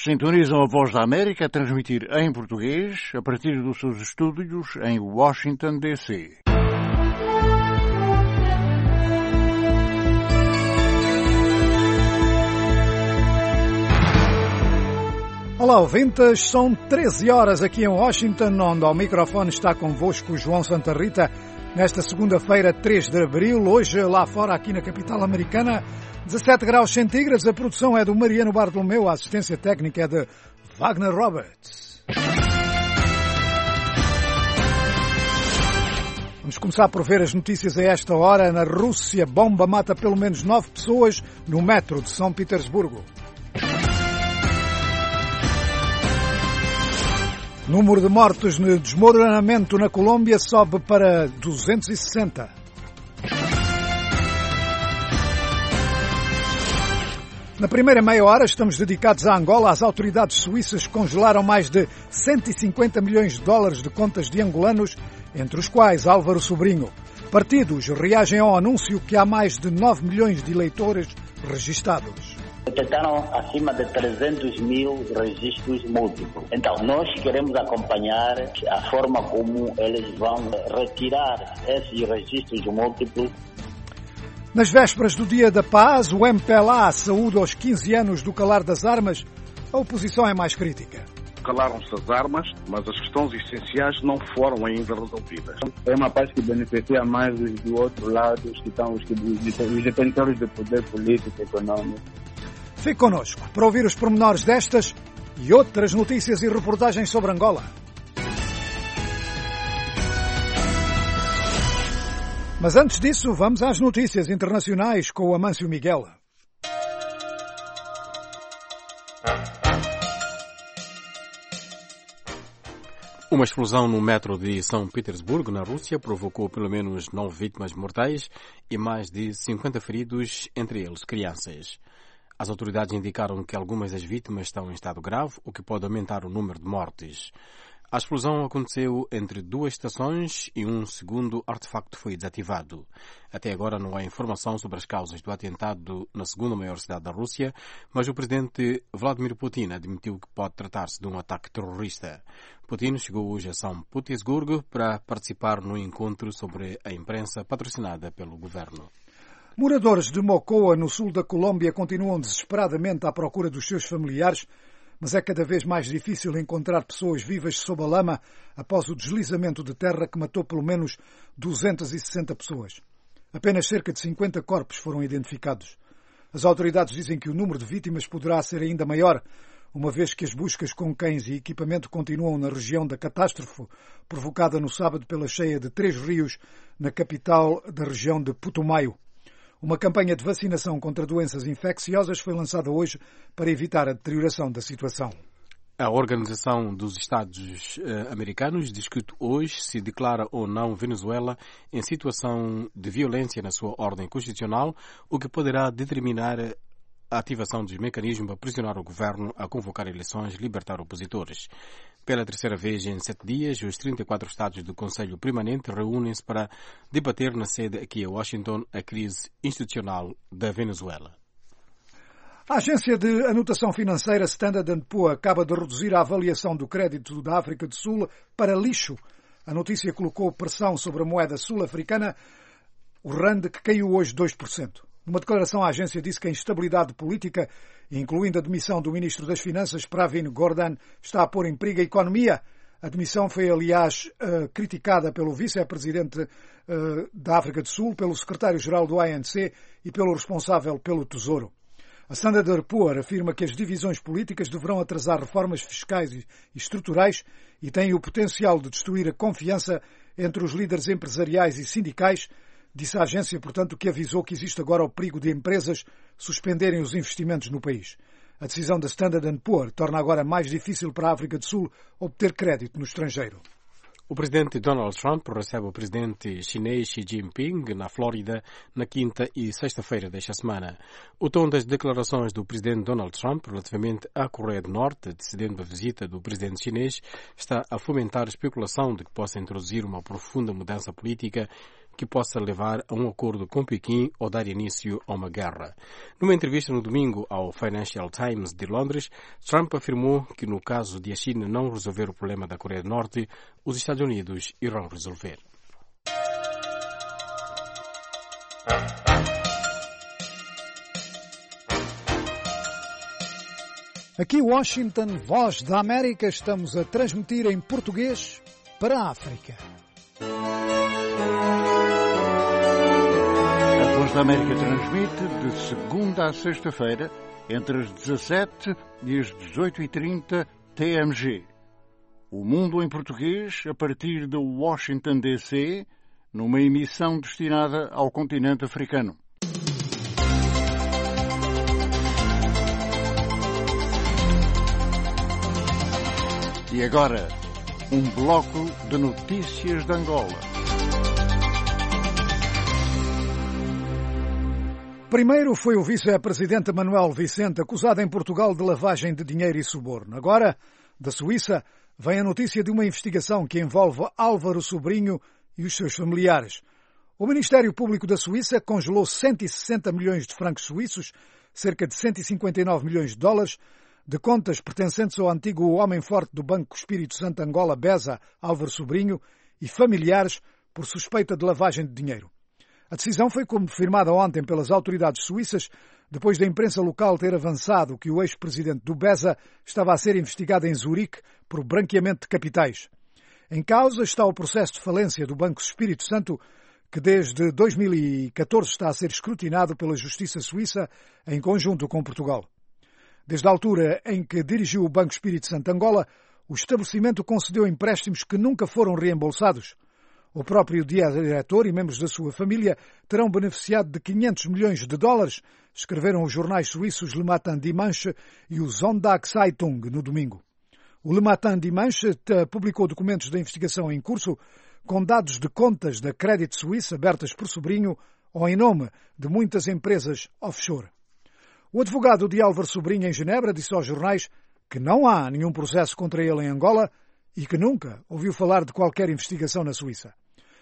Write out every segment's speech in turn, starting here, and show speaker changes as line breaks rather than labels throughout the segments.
Sintonizam a Voz da América a transmitir em português a partir dos seus estúdios em Washington, D.C.
Olá, ouvintes, são 13 horas aqui em Washington, onde ao microfone está convosco João Santa Rita, nesta segunda-feira, 3 de abril, hoje lá fora, aqui na capital americana, 17 graus centígrados, a produção é do Mariano Bartolomeu, a assistência técnica é de Wagner Roberts. Vamos começar por ver as notícias a esta hora. Na Rússia, bomba mata pelo menos 9 pessoas no metro de São Petersburgo. Número de mortos no desmoronamento na Colômbia sobe para 260. Na primeira meia hora estamos dedicados a Angola. As autoridades suíças congelaram mais de 150 milhões de dólares de contas de angolanos, entre os quais Álvaro Sobrinho. Partidos reagem ao anúncio que há mais de 9 milhões de eleitores registados.
Detectaram acima de 300 mil registros múltiplos. Então, nós queremos acompanhar a forma como eles vão retirar esses registros múltiplos.
Nas vésperas do Dia da Paz, o MPLA saúda aos 15 anos do calar das armas. A oposição é mais crítica.
Calaram-se as armas, mas as questões essenciais não foram ainda resolvidas.
É uma paz que beneficia mais os do outro lado, que estão os detentores de poder político e econômico.
Fique connosco para ouvir os pormenores destas e outras notícias e reportagens sobre Angola. Mas antes disso, vamos às notícias internacionais com o Amâncio Miguel.
Uma explosão no metro de São Petersburgo, na Rússia, provocou pelo menos 9 vítimas mortais e mais de 50 feridos, entre eles crianças. As autoridades indicaram que algumas das vítimas estão em estado grave, o que pode aumentar o número de mortes. A explosão aconteceu entre duas estações e um segundo artefacto foi desativado. Até agora não há informação sobre as causas do atentado na segunda maior cidade da Rússia, mas o presidente Vladimir Putin admitiu que pode tratar-se de um ataque terrorista. Putin chegou hoje a São Petersburgo para participar no encontro sobre a imprensa patrocinada pelo governo.
Moradores de Mocoa, no sul da Colômbia, continuam desesperadamente à procura dos seus familiares, mas é cada vez mais difícil encontrar pessoas vivas sob a lama após o deslizamento de terra que matou pelo menos 260 pessoas. Apenas cerca de 50 corpos foram identificados. As autoridades dizem que o número de vítimas poderá ser ainda maior, uma vez que as buscas com cães e equipamento continuam na região da catástrofe provocada no sábado pela cheia de 3 rios na capital da região de Putumayo. Uma campanha de vacinação contra doenças infecciosas foi lançada hoje para evitar a deterioração da situação.
A Organização dos Estados Americanos discute hoje se declara ou não Venezuela em situação de violência na sua ordem constitucional, o que poderá determinar a ativação dos mecanismos para pressionar o governo a convocar eleições e libertar opositores. Pela terceira vez em 7 dias, os 34 estados do Conselho Permanente reúnem-se para debater na sede aqui em Washington a crise institucional da Venezuela.
A agência de anotação financeira Standard & Poor's acaba de reduzir a avaliação do crédito da África do Sul para lixo. A notícia colocou pressão sobre a moeda sul-africana, o rand, que caiu hoje 2%. Numa declaração, a agência disse que a instabilidade política, incluindo a demissão do ministro das Finanças, Pravin Gordhan, está a pôr em perigo a economia. A demissão foi, aliás, criticada pelo vice-presidente da África do Sul, pelo secretário-geral do ANC e pelo responsável pelo Tesouro. A Standard & Poor's afirma que as divisões políticas deverão atrasar reformas fiscais e estruturais e têm o potencial de destruir a confiança entre os líderes empresariais e sindicais. Disse a agência, portanto, que avisou que existe agora o perigo de empresas suspenderem os investimentos no país. A decisão da Standard & Poor's torna agora mais difícil para a África do Sul obter crédito no estrangeiro.
O presidente Donald Trump recebe o presidente chinês Xi Jinping na Flórida na quinta e sexta-feira desta semana. O tom das declarações do presidente Donald Trump relativamente à Coreia do Norte, antecedendo a visita do presidente chinês, está a fomentar a especulação de que possa introduzir uma profunda mudança política que possa levar a um acordo com Pequim ou dar início a uma guerra. Numa entrevista no domingo ao Financial Times de Londres, Trump afirmou que no caso de a China não resolver o problema da Coreia do Norte, os Estados Unidos irão resolver.
Aqui Washington, Voz da América, estamos a transmitir em português para a África.
A Voz da América transmite de segunda a sexta-feira, entre as 17 e as 18h30 TMG. O Mundo em Português, a partir de Washington, D.C., numa emissão destinada ao continente africano. E agora, um bloco de notícias de Angola.
Primeiro foi o vice-presidente Manuel Vicente, acusado em Portugal de lavagem de dinheiro e suborno. Agora, da Suíça, vem a notícia de uma investigação que envolve Álvaro Sobrinho e os seus familiares. O Ministério Público da Suíça congelou 160 milhões de francos suíços, cerca de 159 milhões de dólares, de contas pertencentes ao antigo homem forte do Banco Espírito Santo Angola, BESA, Álvaro Sobrinho, e familiares por suspeita de lavagem de dinheiro. A decisão foi confirmada ontem pelas autoridades suíças, depois da imprensa local ter avançado que o ex-presidente do BESA estava a ser investigado em Zurique por branqueamento de capitais. Em causa está o processo de falência do Banco Espírito Santo, que desde 2014 está a ser escrutinado pela Justiça Suíça em conjunto com Portugal. Desde a altura em que dirigiu o Banco Espírito Santo Angola, o estabelecimento concedeu empréstimos que nunca foram reembolsados. O próprio diretor e membros da sua família terão beneficiado de 500 milhões de dólares, escreveram os jornais suíços Le Matin Dimanche e o Sonntag Zeitung no domingo. O Le Matin Dimanche publicou documentos da investigação em curso com dados de contas da Credit Suisse abertas por Sobrinho ou em nome de muitas empresas offshore. O advogado de Álvaro Sobrinho em Genebra disse aos jornais que não há nenhum processo contra ele em Angola e que nunca ouviu falar de qualquer investigação na Suíça.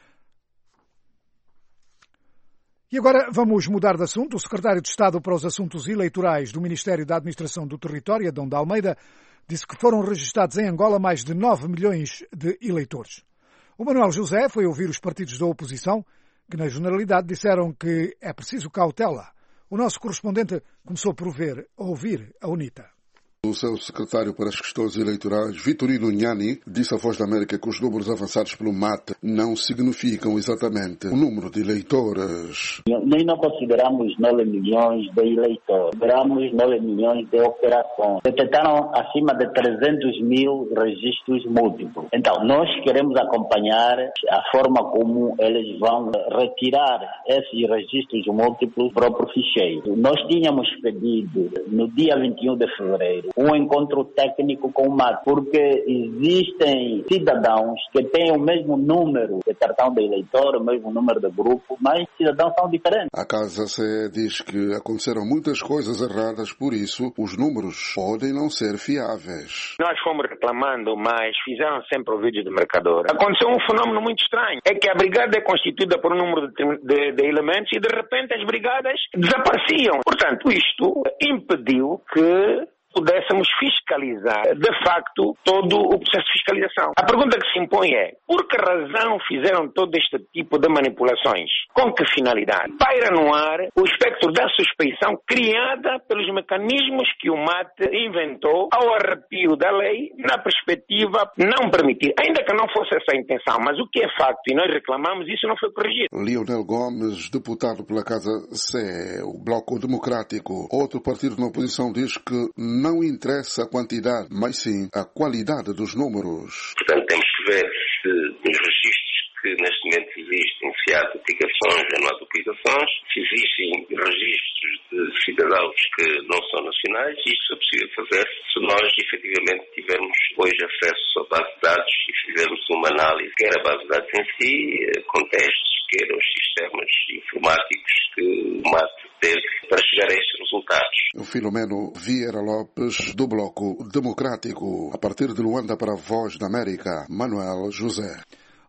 E agora vamos mudar de assunto. O secretário de Estado para os Assuntos Eleitorais do Ministério da Administração do Território, Adão de Almeida, disse que foram registados em Angola mais de 9 milhões de eleitores. O Manuel José foi ouvir os partidos da oposição, que na generalidade disseram que é preciso cautela. O nosso correspondente começou por ouvir a UNITA.
O seu secretário para as questões eleitorais, Vitorino Nhani, disse à Voz da América que os números avançados pelo MAT não significam exatamente o número de eleitores.
Nós não consideramos 9 milhões de eleitores, consideramos 9 milhões de operações. Detectaram acima de 300 mil registros múltiplos. Então, nós queremos acompanhar a forma como eles vão retirar esses registros múltiplos para o próprio ficheiro. Nós tínhamos pedido, no dia 21 de fevereiro, um encontro técnico com o MAT, porque existem cidadãos que têm o mesmo número de cartão de eleitor, o mesmo número de grupo, mas cidadãos são diferentes.
A Casa CE diz que aconteceram muitas coisas erradas, por isso os números podem não ser fiáveis.
Nós fomos reclamando, mas fizeram sempre o vídeo do mercador. Aconteceu um fenômeno muito estranho, é que a brigada é constituída por um número de elementos e de repente as brigadas desapareciam. Portanto, isto impediu que pudéssemos fiscalizar, de facto, todo o processo de fiscalização. A pergunta que se impõe é, por que razão fizeram todo este tipo de manipulações? Com que finalidade? Paira no ar o espectro da suspeição criada pelos mecanismos que o MAT inventou ao arrepio da lei, na perspectiva não permitir, ainda que não fosse essa a intenção, mas o que é facto, e nós reclamamos, isso não foi corrigido.
Leonel Gomes, deputado pela Casa CE, o Bloco Democrático, outro partido na oposição, diz que não interessa a quantidade, mas sim a qualidade dos números.
Portanto, temos que ver se nos registros que neste momento existem, se há duplicações ou não há duplicações, se existem registros de cidadãos que não são nacionais, isto é possível fazer se nós efetivamente tivermos hoje acesso à base de dados e fizermos uma análise, quer a base de dados em si, com testes, quer os sistemas informáticos que o MAT teve para chegar a estes resultados.
O Filomeno Vieira Lopes, do Bloco Democrático, a partir de Luanda para a Voz da América, Manuel José.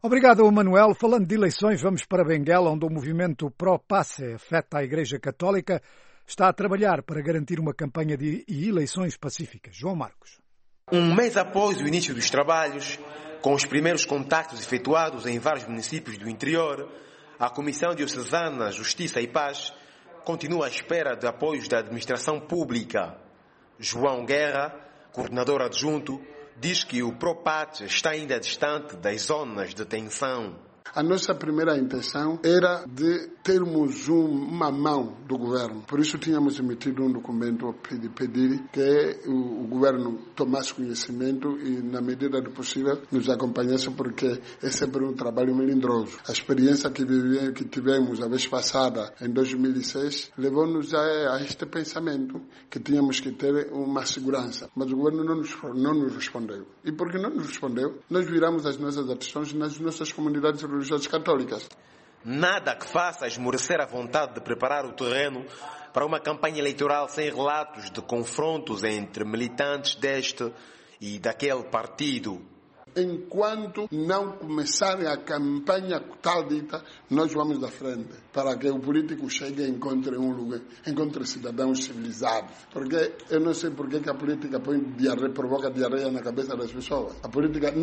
Obrigado, Manuel. Falando de eleições, vamos para Benguela, onde o movimento Pro-Pace, afeta a Igreja Católica, está a trabalhar para garantir uma campanha de eleições pacíficas. João Marcos.
Um mês após o início dos trabalhos, com os primeiros contactos efetuados em vários municípios do interior, a Comissão Diocesana Justiça e Paz continua à espera de apoios da administração pública. João Guerra, coordenador adjunto, diz que o Pro-Pace está ainda distante das zonas de tensão.
A nossa primeira intenção era de termos uma mão do governo. Por isso tínhamos emitido um documento de pedir que o governo tomasse conhecimento e, na medida do possível, nos acompanhasse, porque é sempre um trabalho melindroso. A experiência que tivemos a vez passada, em 2006, levou-nos a este pensamento que tínhamos que ter uma segurança. Mas o governo não nos respondeu. E porque não nos respondeu, nós viramos as nossas atenções nas nossas comunidades religiosas católicas.
Nada que faça esmorecer a vontade de preparar o terreno para uma campanha eleitoral sem relatos de confrontos entre militantes deste e daquele partido.
Enquanto não começarem a campanha tal dita, nós vamos da frente, para que o político chegue e encontre cidadãos civilizados. Porque eu não sei por que a política provoca diarreia na cabeça das pessoas. A política,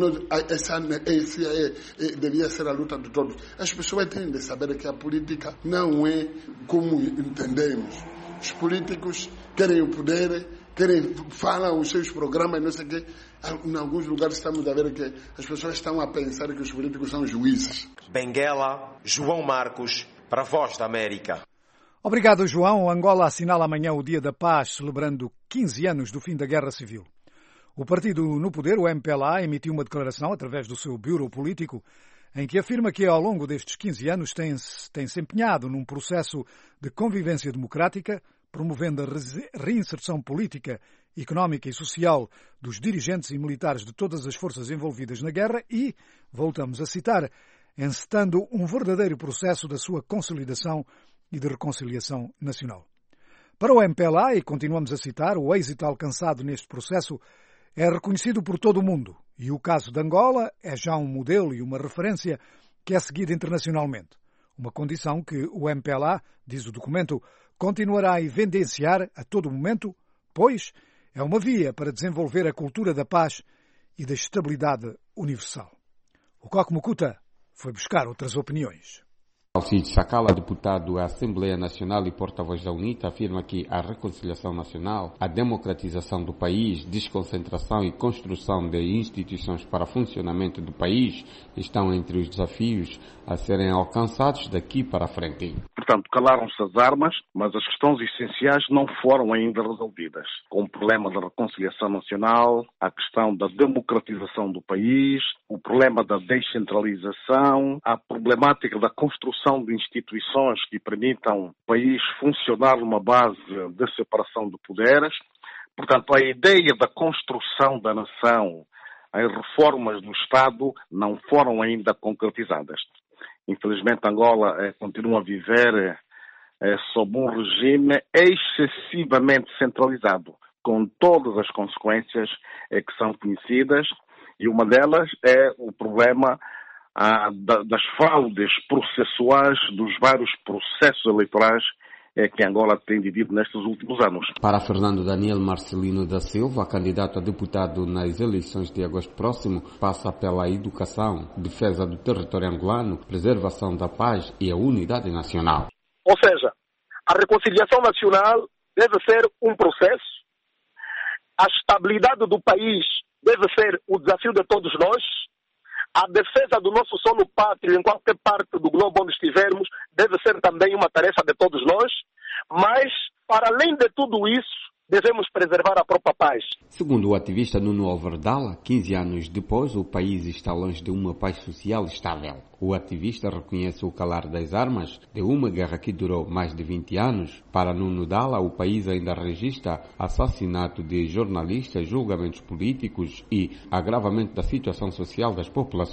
devia ser a luta de todos. As pessoas têm de saber que a política não é como entendemos. Os políticos querem o poder, falam os seus programas, não sei o quê. Em alguns lugares estamos a ver que as pessoas estão a pensar que os políticos são juízes.
Benguela, João Marcos, para a Voz da América.
Obrigado, João. Angola assinala amanhã o Dia da Paz, celebrando 15 anos do fim da Guerra Civil. O partido no poder, o MPLA, emitiu uma declaração através do seu bureau político em que afirma que ao longo destes 15 anos tem-se empenhado num processo de convivência democrática, promovendo a reinserção política, económica e social dos dirigentes e militares de todas as forças envolvidas na guerra e, voltamos a citar, encetando um verdadeiro processo da sua consolidação e de reconciliação nacional. Para o MPLA, e continuamos a citar, o êxito alcançado neste processo é reconhecido por todo o mundo e o caso de Angola é já um modelo e uma referência que é seguida internacionalmente. Uma condição que o MPLA, diz o documento, continuará a evidenciar a todo momento, pois é uma via para desenvolver a cultura da paz e da estabilidade universal. O Coque Mucuta foi buscar outras opiniões.
Alcides Sacala, deputado da Assembleia Nacional e porta-voz da UNITA, afirma que a reconciliação nacional, a democratização do país, desconcentração e construção de instituições para funcionamento do país estão entre os desafios a serem alcançados daqui para a frente.
Portanto, calaram-se as armas, mas as questões essenciais não foram ainda resolvidas. Com o problema da reconciliação nacional, a questão da democratização do país, o problema da descentralização, a problemática da construção de instituições que permitam o país funcionar numa base de separação de poderes. Portanto, a ideia da construção da nação, as reformas do Estado não foram ainda concretizadas. Infelizmente, Angola continua a viver sob um regime excessivamente centralizado, com todas as consequências que são conhecidas, e uma delas é o problema das fraudes processuais dos vários processos eleitorais que Angola tem vivido nestes últimos anos.
Para Fernando Daniel Marcelino da Silva, candidato a deputado nas eleições de agosto próximo, passa pela educação, defesa do território angolano, preservação da paz e a unidade nacional.
Ou seja, a reconciliação nacional deve ser um processo, a estabilidade do país deve ser o desafio de todos nós, a defesa do nosso solo pátrio em qualquer parte do globo onde estivermos deve ser também uma tarefa de todos nós, mas, para além de tudo isso, devemos preservar a própria paz.
Segundo o ativista Nuno Alverdala, 15 anos depois, o país está longe de uma paz social estável. O ativista reconhece o calar das armas de uma guerra que durou mais de 20 anos. Para Nuno Dala, o país ainda registra assassinato de jornalistas, julgamentos políticos e agravamento da situação social das populações.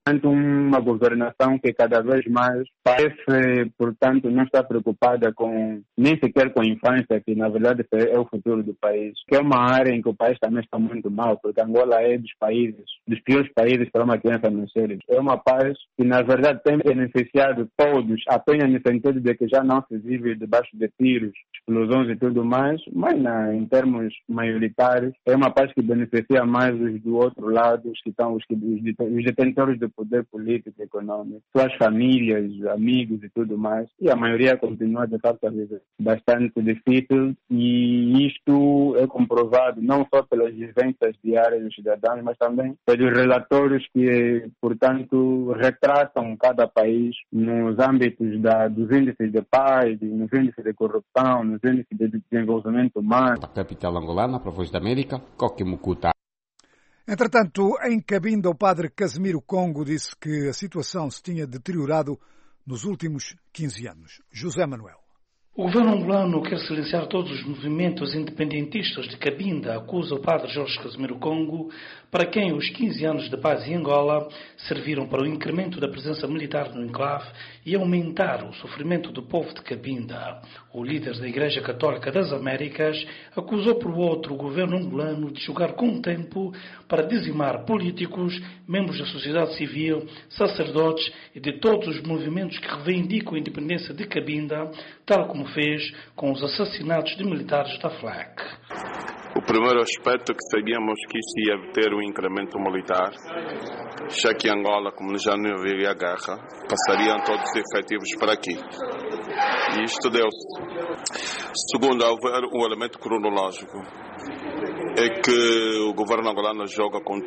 Uma governação que cada vez mais parece, portanto, não está preocupada nem sequer com a infância, que na verdade é o futuro do país, que é uma área em que o país também está muito mal, porque Angola é dos piores países para uma criança nascer. É uma paz que na verdade tem beneficiado todos, apenas no sentido de que já não se vive debaixo de tiros, explosões e tudo mais, mas em termos maioritários é uma paz que beneficia mais os do outro lado, que estão os detentores do poder político e econômico, suas famílias, amigos e tudo mais, e a maioria continua de facto a viver bastante difícil, e isto é comprovado não só pelas vivências diárias dos cidadãos, mas também pelos relatórios que, portanto, retratam cada país nos âmbitos dos índices de paz, nos índices de corrupção, nos índices de desenvolvimento humano.
A capital angolana, para a Voz da América, Coque Mucuta.
Entretanto, em Cabinda, o padre Casimiro Congo disse que a situação se tinha deteriorado nos últimos 15 anos. José Manuel.
O governo angolano quer silenciar todos os movimentos independentistas de Cabinda, acusa o padre Jorge Casimiro Congo, para quem os 15 anos de paz em Angola serviram para o incremento da presença militar no enclave e aumentar o sofrimento do povo de Cabinda. O líder da Igreja Católica das Américas acusou por outro o governo angolano de jogar com o tempo para dizimar políticos, membros da sociedade civil, sacerdotes e de todos os movimentos que reivindicam a independência de Cabinda, tal como fez com os assassinatos de militares da FLAC.
O primeiro aspecto é que sabíamos que isto ia ter um incremento militar, já que Angola, como já não havia guerra, passariam todos os efetivos para aqui. E isto deu-se. Segundo, o elemento cronológico é que o governo angolano joga com o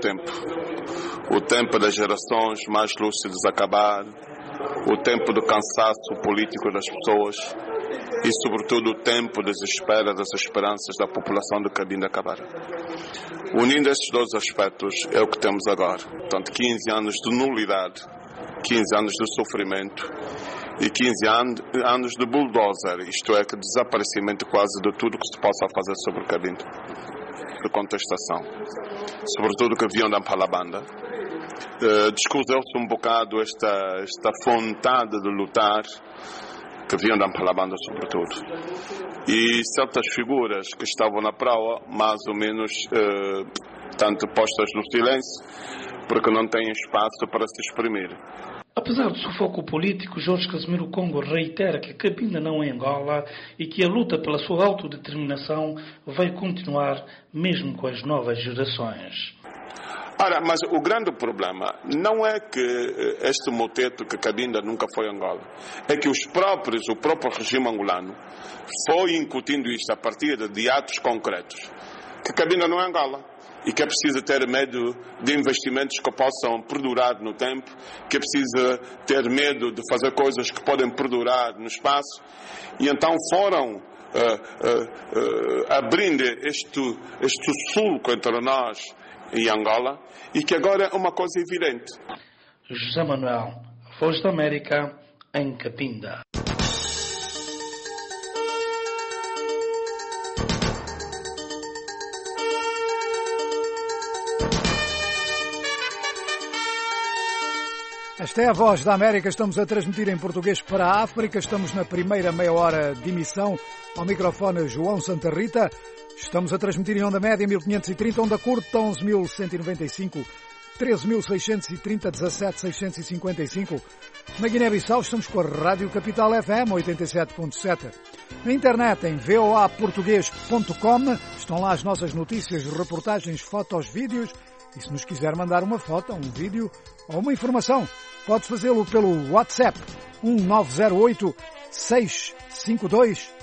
tempo das gerações mais lúcidas acabar, o tempo do cansaço político das pessoas e, sobretudo, o tempo das esperanças da população de Cabinda acabar. Unindo esses dois aspectos é o que temos agora. Portanto, 15 anos de nulidade, 15 anos de sofrimento e 15 anos de bulldozer, isto é, que desaparecimento quase de tudo que se possa fazer sobre Cabinda, de contestação, sobretudo que vinham da Mpalabanda. Descusou-se um bocado esta vontade de lutar que vinham da Mpalabanda, sobretudo. E certas figuras que estavam na prova, mais ou menos, tanto postas no silêncio, porque não têm espaço para se exprimir.
Apesar do sufoco político, Jorge Casimiro Congo reitera que Cabinda não é Angola e que a luta pela sua autodeterminação vai continuar mesmo com as novas gerações.
Ora, mas o grande problema não é que este moteto que Cabinda nunca foi Angola, é que o próprio regime angolano foi incutindo isto a partir de atos concretos, que Cabinda não é Angola e que é preciso ter medo de investimentos que possam perdurar no tempo, que é preciso ter medo de fazer coisas que podem perdurar no espaço, e então foram abrindo este sulco entre nós e Angola, e que agora é uma coisa evidente.
José Manuel, Voz da América, em Cabinda.
Esta é a Voz da América, estamos a transmitir em português para a África, estamos na primeira meia hora de emissão, ao microfone João Santa Rita. Estamos a transmitir em onda média 1530, onda curta 11.195, 13.630, 17.655. Na Guiné-Bissau estamos com a Rádio Capital FM 87.7. Na internet em voaportugues.com estão lá as nossas notícias, reportagens, fotos, vídeos. E se nos quiser mandar uma foto, um vídeo ou uma informação, pode fazê-lo pelo WhatsApp 1908 652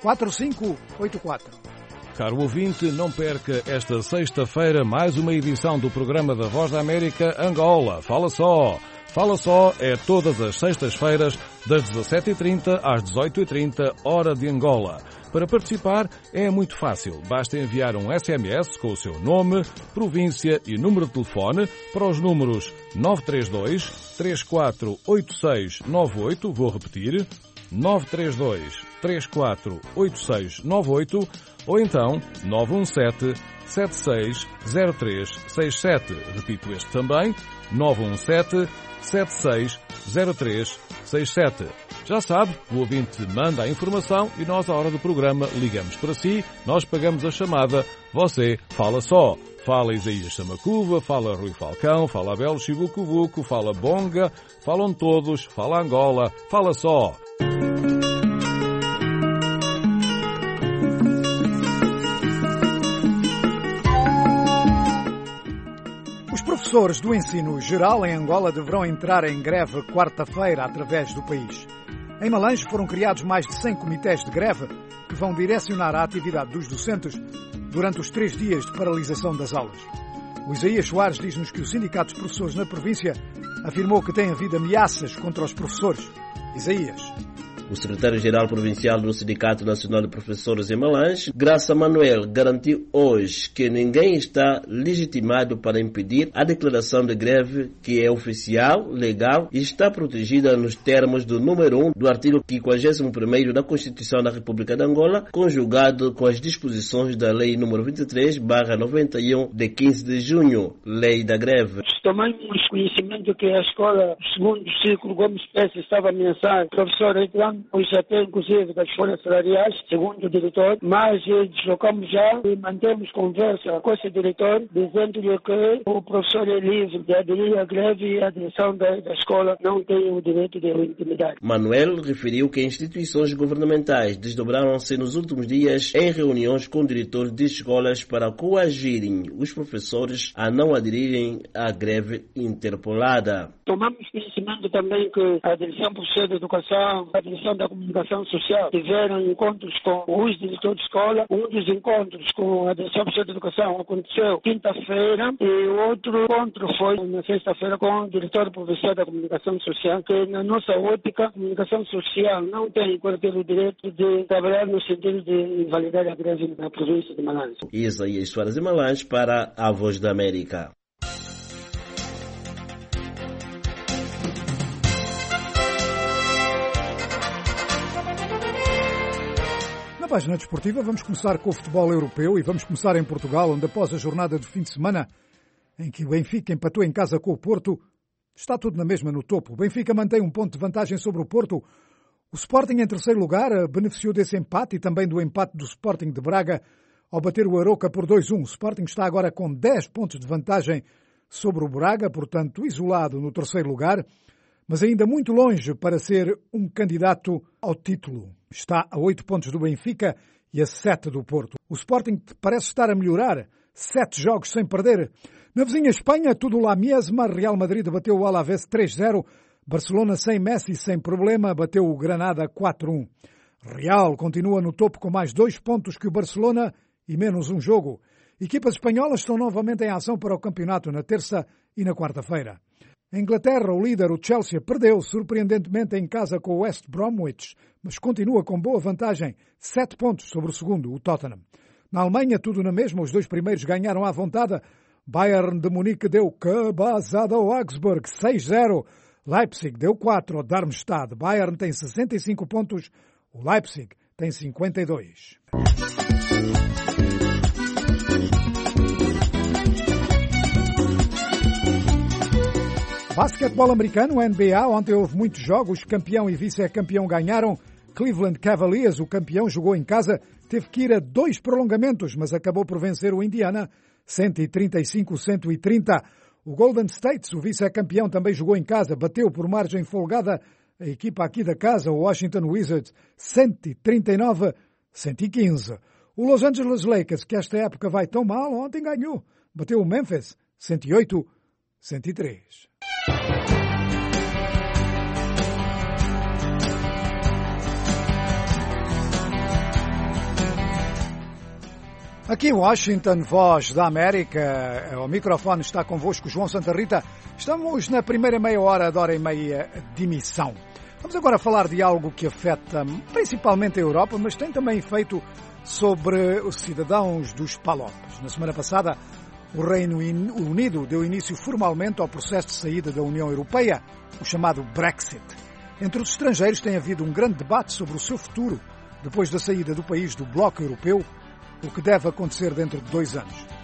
4584.
Caro ouvinte, não perca esta sexta-feira mais uma edição do programa da Voz da América Angola. Fala só! Fala só é todas as sextas-feiras das 17h30 às 18h30, hora de Angola. Para participar é muito fácil. Basta enviar um SMS com o seu nome, província e número de telefone para os números 932 348698, vou repetir, 932 348698, ou então 917 917-760367. Repito este também, 917-760367. Já sabe, o ouvinte manda a informação e nós, à hora do programa, ligamos para si, nós pagamos a chamada, você fala só. Fala Isaías Samacuva, fala Rui Falcão, fala Abel Chibucubuco, fala Bonga, falam todos, fala Angola, fala só.
Os professores do ensino geral em Angola deverão entrar em greve quarta-feira através do país. Em Malange foram criados mais de 100 comitês de greve que vão direcionar a atividade dos docentes durante os 3 dias de paralisação das aulas. O Isaías Soares diz-nos que o Sindicato de Professores na província afirmou que tem havido ameaças contra os professores. Isaías.
O secretário-geral provincial do Sindicato Nacional de Professores em Malange, Graça Manuel, garantiu hoje que ninguém está legitimado para impedir a declaração de greve, que é oficial, legal e está protegida nos termos do número 1 do artigo 51º da Constituição da República de Angola, conjugado com as disposições da Lei nº 23/91 de 15 de junho, Lei da Greve.
Tomamos conhecimento que a escola, segundo ciclo Gomes Pérez, estava ameaçando o professor Edlan, pois até inclusive das folhas salariais, segundo o diretor, mas deslocamos já e mantemos conversa com esse diretor, dizendo-lhe que o professor é livre de aderir à greve e a direção da escola não tem o direito de intimidade.
Manuel referiu que instituições governamentais desdobraram-se nos últimos dias em reuniões com diretores de escolas para coagirem os professores a não aderirem à greve interpolada.
Tomamos conhecimento também que a Direção Profissional de Educação, a Direção da Comunicação Social tiveram encontros com os diretores de escola. Um dos encontros com a Direção Profissional de Educação aconteceu quinta-feira e o outro encontro foi na sexta-feira com o diretor provincial da Comunicação Social, que na nossa ótica, a comunicação social não tem qualquer direito de trabalhar no sentido de invalidar a greve na província de Malange.
Isaías Soares de Malange para a Voz da América.
Na página desportiva vamos começar com o futebol europeu e vamos começar em Portugal, onde após a jornada de fim de semana em que o Benfica empatou em casa com o Porto, está tudo na mesma no topo. O Benfica mantém um ponto de vantagem sobre o Porto. O Sporting em terceiro lugar beneficiou desse empate e também do empate do Sporting de Braga ao bater o Arouca por 2-1. O Sporting está agora com 10 pontos de vantagem sobre o Braga, portanto isolado no terceiro lugar, mas ainda muito longe para ser um candidato ao título. Está a 8 pontos do Benfica e a 7 do Porto. O Sporting parece estar a melhorar. 7 jogos sem perder. Na vizinha Espanha, tudo lá mesmo. Real Madrid bateu o Alavés 3-0. Barcelona sem Messi, sem problema, bateu o Granada 4-1. Real continua no topo com mais 2 pontos que o Barcelona e menos um jogo. Equipas espanholas estão novamente em ação para o campeonato na terça e na quarta-feira. Em Inglaterra, o líder, o Chelsea, perdeu surpreendentemente em casa com o West Bromwich, mas continua com boa vantagem, 7 pontos sobre o segundo, o Tottenham. Na Alemanha, tudo na mesma, os 2 primeiros ganharam à vontade. Bayern de Munique deu cabazada ao Augsburg, 6-0. Leipzig deu 4 ao Darmstadt. Bayern tem 65 pontos, o Leipzig tem 52. Basquetebol americano, NBA, ontem houve muitos jogos, campeão e vice-campeão ganharam. Cleveland Cavaliers, o campeão, jogou em casa, teve que ir a 2 prolongamentos, mas acabou por vencer o Indiana, 135-130. O Golden State, o vice-campeão, também jogou em casa, bateu por margem folgada a equipa aqui da casa, o Washington Wizards, 139-115. O Los Angeles Lakers, que esta época vai tão mal, ontem ganhou, bateu o Memphis, 108-103. Aqui em Washington, Voz da América, o microfone está convosco, João Santa Rita. Estamos na primeira meia hora da hora e meia de emissão. Vamos agora falar de algo que afeta principalmente a Europa, mas tem também efeito sobre os cidadãos dos Palopes. Na semana passada, o Reino Unido deu início formalmente ao processo de saída da União Europeia, o chamado Brexit. Entre os estrangeiros tem havido um grande debate sobre o seu futuro depois da saída do país do Bloco Europeu, o que deve acontecer dentro de 2 anos.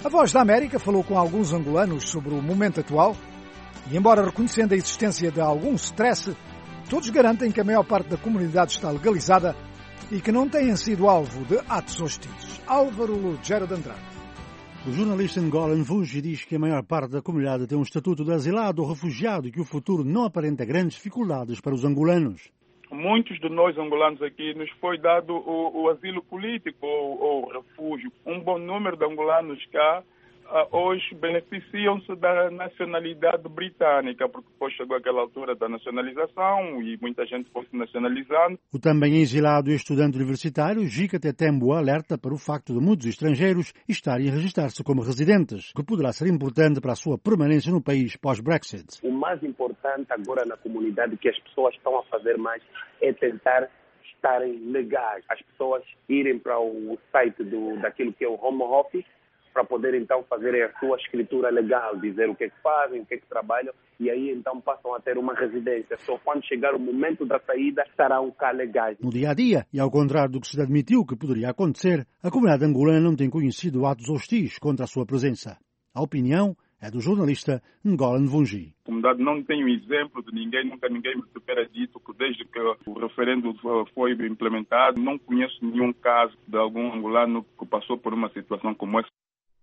A Voz da América falou com alguns angolanos sobre o momento atual e, embora reconhecendo a existência de algum stress, todos garantem que a maior parte da comunidade está legalizada e que não têm sido alvo de atos hostis. Álvaro Lugero de Andrade.
O jornalista Ngolan Vungi diz que a maior parte da comunidade tem um estatuto de asilado ou refugiado e que o futuro não aparenta grandes dificuldades para os angolanos.
Muitos de nós angolanos aqui nos foi dado o asilo político ou refúgio. Um bom número de angolanos cá hoje beneficiam-se da nacionalidade britânica, porque depois chegou aquela altura da nacionalização e muita gente foi se nacionalizando.
O também exilado e estudante universitário Jika Tetembo alerta para o facto de muitos estrangeiros estarem a registrar-se como residentes, o que poderá ser importante para a sua permanência no país pós-Brexit.
O mais importante agora na comunidade que as pessoas estão a fazer mais é tentar estarem legais. As pessoas irem para o site daquilo que é o Home Office, para poder então fazer a sua escritura legal, dizer o que é que fazem, o que é que trabalham, e aí então passam a ter uma residência. Só quando chegar o momento da saída estarão cá legais.
No dia a dia, e ao contrário do que se admitiu que poderia acontecer, a comunidade angolana não tem conhecido atos hostis contra a sua presença. A opinião é do jornalista Ngolan Vungi.
A comunidade não tem um exemplo de ninguém, nunca ninguém me supera dito que desde que o referendo foi implementado, não conheço nenhum caso de algum angolano que passou por uma situação como essa.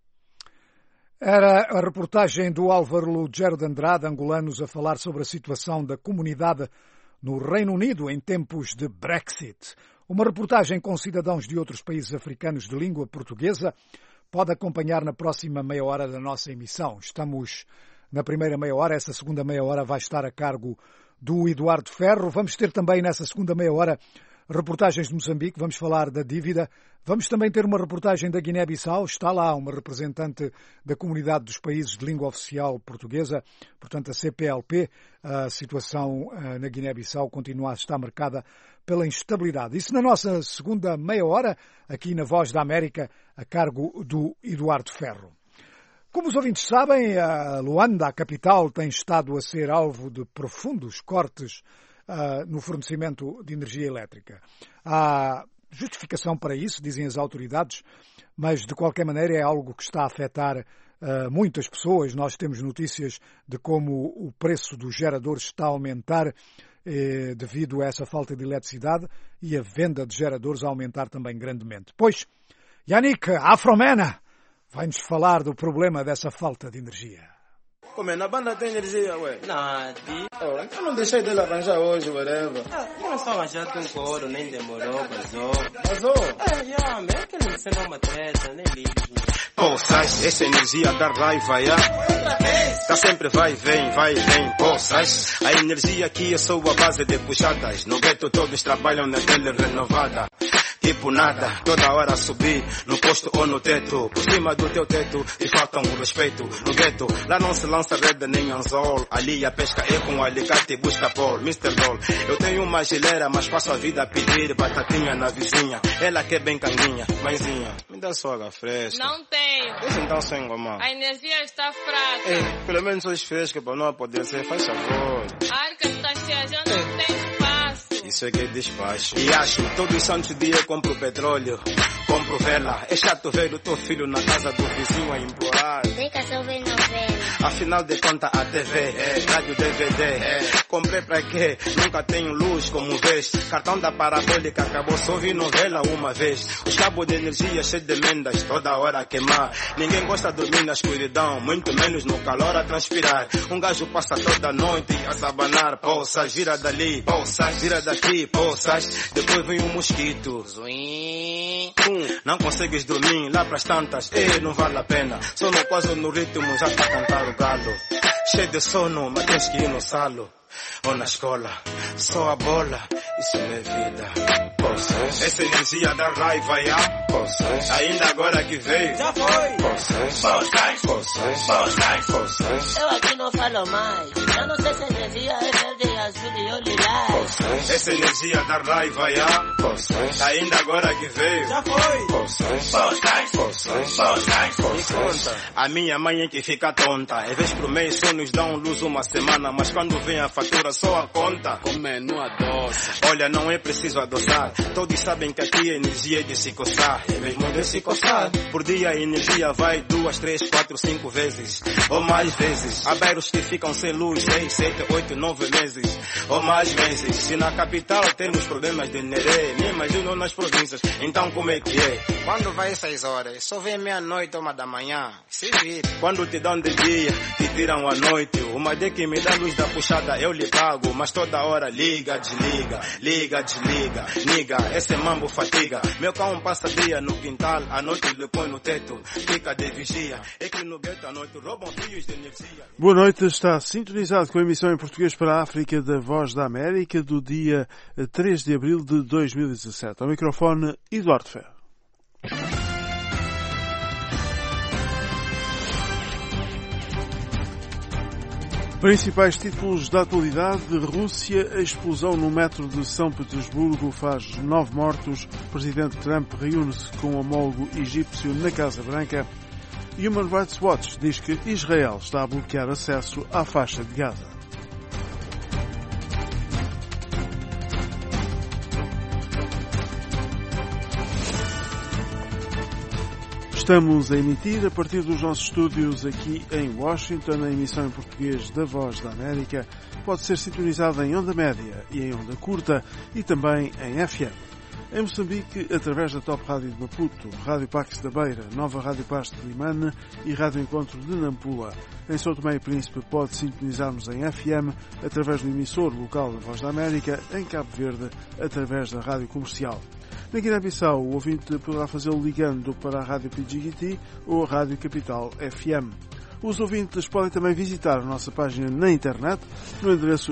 Era a reportagem do Álvaro Lugero de Andrade, angolanos, a falar sobre a situação da comunidade no Reino Unido em tempos de Brexit. Uma reportagem com cidadãos de outros países africanos de língua portuguesa. Pode acompanhar na próxima meia hora da nossa emissão. Estamos na primeira meia hora, essa segunda meia hora vai estar a cargo do Eduardo Ferro. Vamos ter também nessa segunda meia hora reportagens de Moçambique, vamos falar da dívida. Vamos também ter uma reportagem da Guiné-Bissau. Está lá uma representante da comunidade dos países de língua oficial portuguesa, portanto a CPLP. A situação na Guiné-Bissau continua a estar marcada pela instabilidade. Isso na nossa segunda meia hora, aqui na Voz da América, a cargo do Eduardo Ferro. Como os ouvintes sabem, a Luanda, a capital, tem estado a ser alvo de profundos cortes no fornecimento de energia elétrica. Há justificação para isso, dizem as autoridades, mas de qualquer maneira é algo que está a afetar muitas pessoas. Nós temos notícias de como o preço dos geradores está a aumentar devido a essa falta de eletricidade e a venda de geradores a aumentar também grandemente. Pois, Yannick Afromena vai-nos falar do problema dessa falta de energia.
Como na banda tem energia, ué? Então não deixei dele arranjar hoje, whatever.
Eu não só arranjar um coro, nem demorou, vazou.
Vazou?
É que não sei uma treta, nem ligo.
Poças, essa energia dá raiva, tá sempre vai e vem, poças. A energia aqui é só a base de puxadas. No gueto todos trabalham na tele renovada. Tipo nada, toda hora subir no posto ou no teto. Por cima do teu teto te faltam o respeito. No gueto, lá não se lança rede nem anzol. Ali a pesca é com alicate e busca polo. Mr. Doll, eu tenho uma geleira, mas passo a vida a pedir batatinha na vizinha. Ela quer bem canguinha, mãezinha, me dá só água fresca.
Não tenho.
Deixa então sem gomar.
A energia está fraca.
Pelo menos hoje fresca para não apodrecer, faz favor.
A arca está cheia, já não tem espaço.
Isso é que é despacho. E acho, todos santos dias compro petróleo, compro vela. É chato ver o teu filho na casa do vizinho a empurrar.
Tem que só ver novela.
Afinal de contas a TV, rádio DVD. Comprei pra quê? Nunca tenho luz como vês. Cartão da parabólica acabou, só vi novela uma vez. Os cabos de energia cheios de emendas, toda hora a queimar. Ninguém gosta de dormir na escuridão, muito menos no calor a transpirar. Um gajo passa toda noite a sabanar. Poças, vira dali, poças, vira daqui, poças. Depois vem um mosquito. Não consegues dormir lá pras tantas, não vale a pena. Só no quase no ritmo já tá cantar o galo. Cheio de sono, mas tens que ir no salo ou na escola, só a bola, isso não é vida. Poças. Essa energia dá raiva, já. Poças. Ainda agora que veio,
já foi.
Poças.
Poças.
Poças. Poças.
Eu aqui não falo mais, eu não sei se energia é verde e
Essa energia da raiva, ainda agora que veio. Já foi. Me conta. A minha mãe é que fica tonta. Em vez por mês só nos dão luz uma semana, mas quando vem a fatura só a conta. Como é, não adoça. Olha, não é preciso adoçar. Todos sabem que aqui a energia é de se coçar. É mesmo de se coçar. Por dia a energia vai 2, 3, 4, 5 vezes. Ou mais vezes. Há bairros que ficam sem luz 6, 7, 8, 9 meses. Ou mais vezes. Se na capital temos problemas de energia, me imagino nas províncias. Então como é que é? Quando vai 6 horas, só vem meia-noite ou 1 da manhã. Se vira. Quando te dão de dia, te tiram à noite. Uma de que me dá luz da puxada, eu lhe pago. Mas toda hora liga, desliga, liga, desliga. Niga, esse mambo fatiga. Meu cão passa dia no quintal, à noite lhe põe no teto. Fica de vigia, é que no gueto à noite roubam fios de energia.
Boa noite, está sintonizado com a emissão em português para a África da Voz da América do dia 3 de abril de 2017. Ao microfone, Eduardo Ferro. Principais títulos da atualidade: Rússia, a explosão no metro de São Petersburgo faz 9 mortos. Presidente Trump reúne-se com o homólogo egípcio na Casa Branca. Human Rights Watch diz que Israel está a bloquear acesso à faixa de Gaza. Estamos a emitir a partir dos nossos estúdios aqui em Washington. A emissão em português da Voz da América pode ser sintonizada em onda média e em onda curta e também em FM. Em Moçambique, através da Top Rádio de Maputo, Rádio Pax da Beira, Nova Rádio Paz de Limane e Rádio Encontro de Nampula. Em São Tomé e Príncipe pode sintonizar-nos em FM através do emissor local da Voz da América, em Cabo Verde através da Rádio Comercial. Na Guiné-Bissau, o ouvinte poderá fazê-lo ligando para a Rádio PGT ou a Rádio Capital FM. Os ouvintes podem também visitar a nossa página na internet no endereço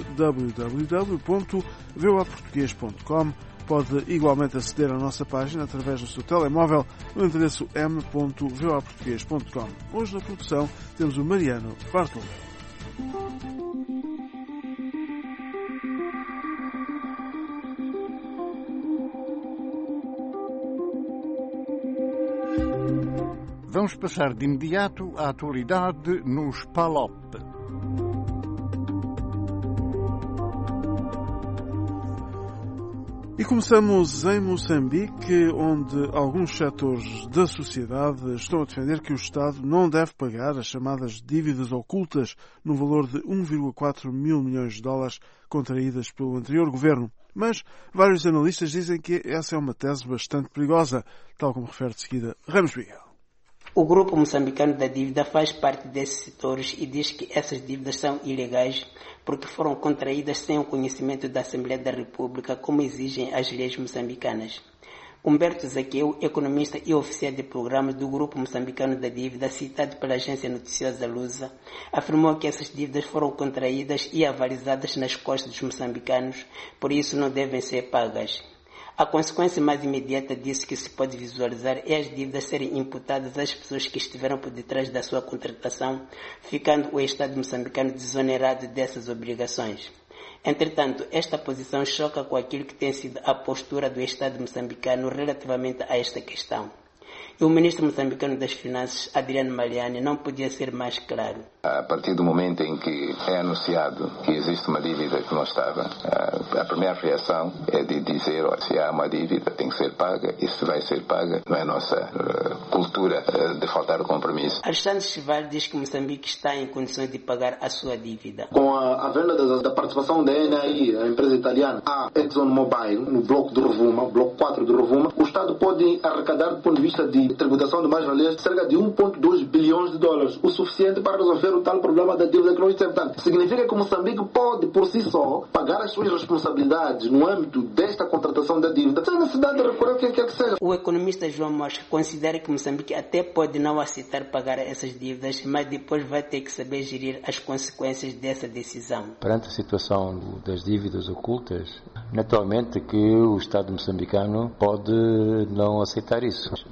www.voaportugues.com. Pode igualmente aceder à nossa página através do seu telemóvel no endereço m.voaportugues.com. Hoje na produção temos o Mariano Bartolomeu.
Vamos passar de imediato à atualidade nos PALOP.
E começamos em Moçambique, onde alguns setores da sociedade estão a defender que o Estado não deve pagar as chamadas dívidas ocultas no valor de 1,4 mil milhões de dólares contraídas pelo anterior governo. Mas vários analistas dizem que essa é uma tese bastante perigosa, tal como refere de seguida Ramos Miguel.
O Grupo Moçambicano da Dívida faz parte desses setores e diz que essas dívidas são ilegais porque foram contraídas sem o conhecimento da Assembleia da República, como exigem as leis moçambicanas. Humberto Zaqueu, economista e oficial de programas do Grupo Moçambicano da Dívida, citado pela agência noticiosa Lusa, afirmou que essas dívidas foram contraídas e avalizadas nas costas dos moçambicanos, por isso não devem ser pagas. A consequência mais imediata disso que se pode visualizar é as dívidas serem imputadas às pessoas que estiveram por detrás da sua contratação, ficando o Estado moçambicano desonerado dessas obrigações. Entretanto, esta posição choca com aquilo que tem sido a postura do Estado moçambicano relativamente a esta questão. E o ministro moçambicano das Finanças, Adriano Maliani, não podia ser mais claro.
A partir do momento em que é anunciado que existe uma dívida que não estava, a primeira reação é de dizer, se há uma dívida tem que ser paga, e se vai ser paga não é a nossa cultura de faltar o compromisso.
Alexandre Chival diz que Moçambique está em condições de pagar a sua dívida.
Com a venda da participação da ENAI, a empresa italiana, a ExxonMobil, no bloco de Rovuma, bloco 4 de Rovuma, o Estado pode arrecadar do ponto de vista de tributação de mais-valias cerca de 1,2 bilhões de dólares, o suficiente para resolver o tal problema da dívida que nós temos. Portanto, significa que Moçambique pode, por si só, pagar as suas responsabilidades no âmbito desta contratação da dívida, sem necessidade de recorrer a quem quer que seja.
O economista João Mosca considera que Moçambique até pode não aceitar pagar essas dívidas, mas depois vai ter que saber gerir as consequências dessa decisão.
Perante a situação das dívidas ocultas, naturalmente que o Estado moçambicano pode não aceitar isso, mas na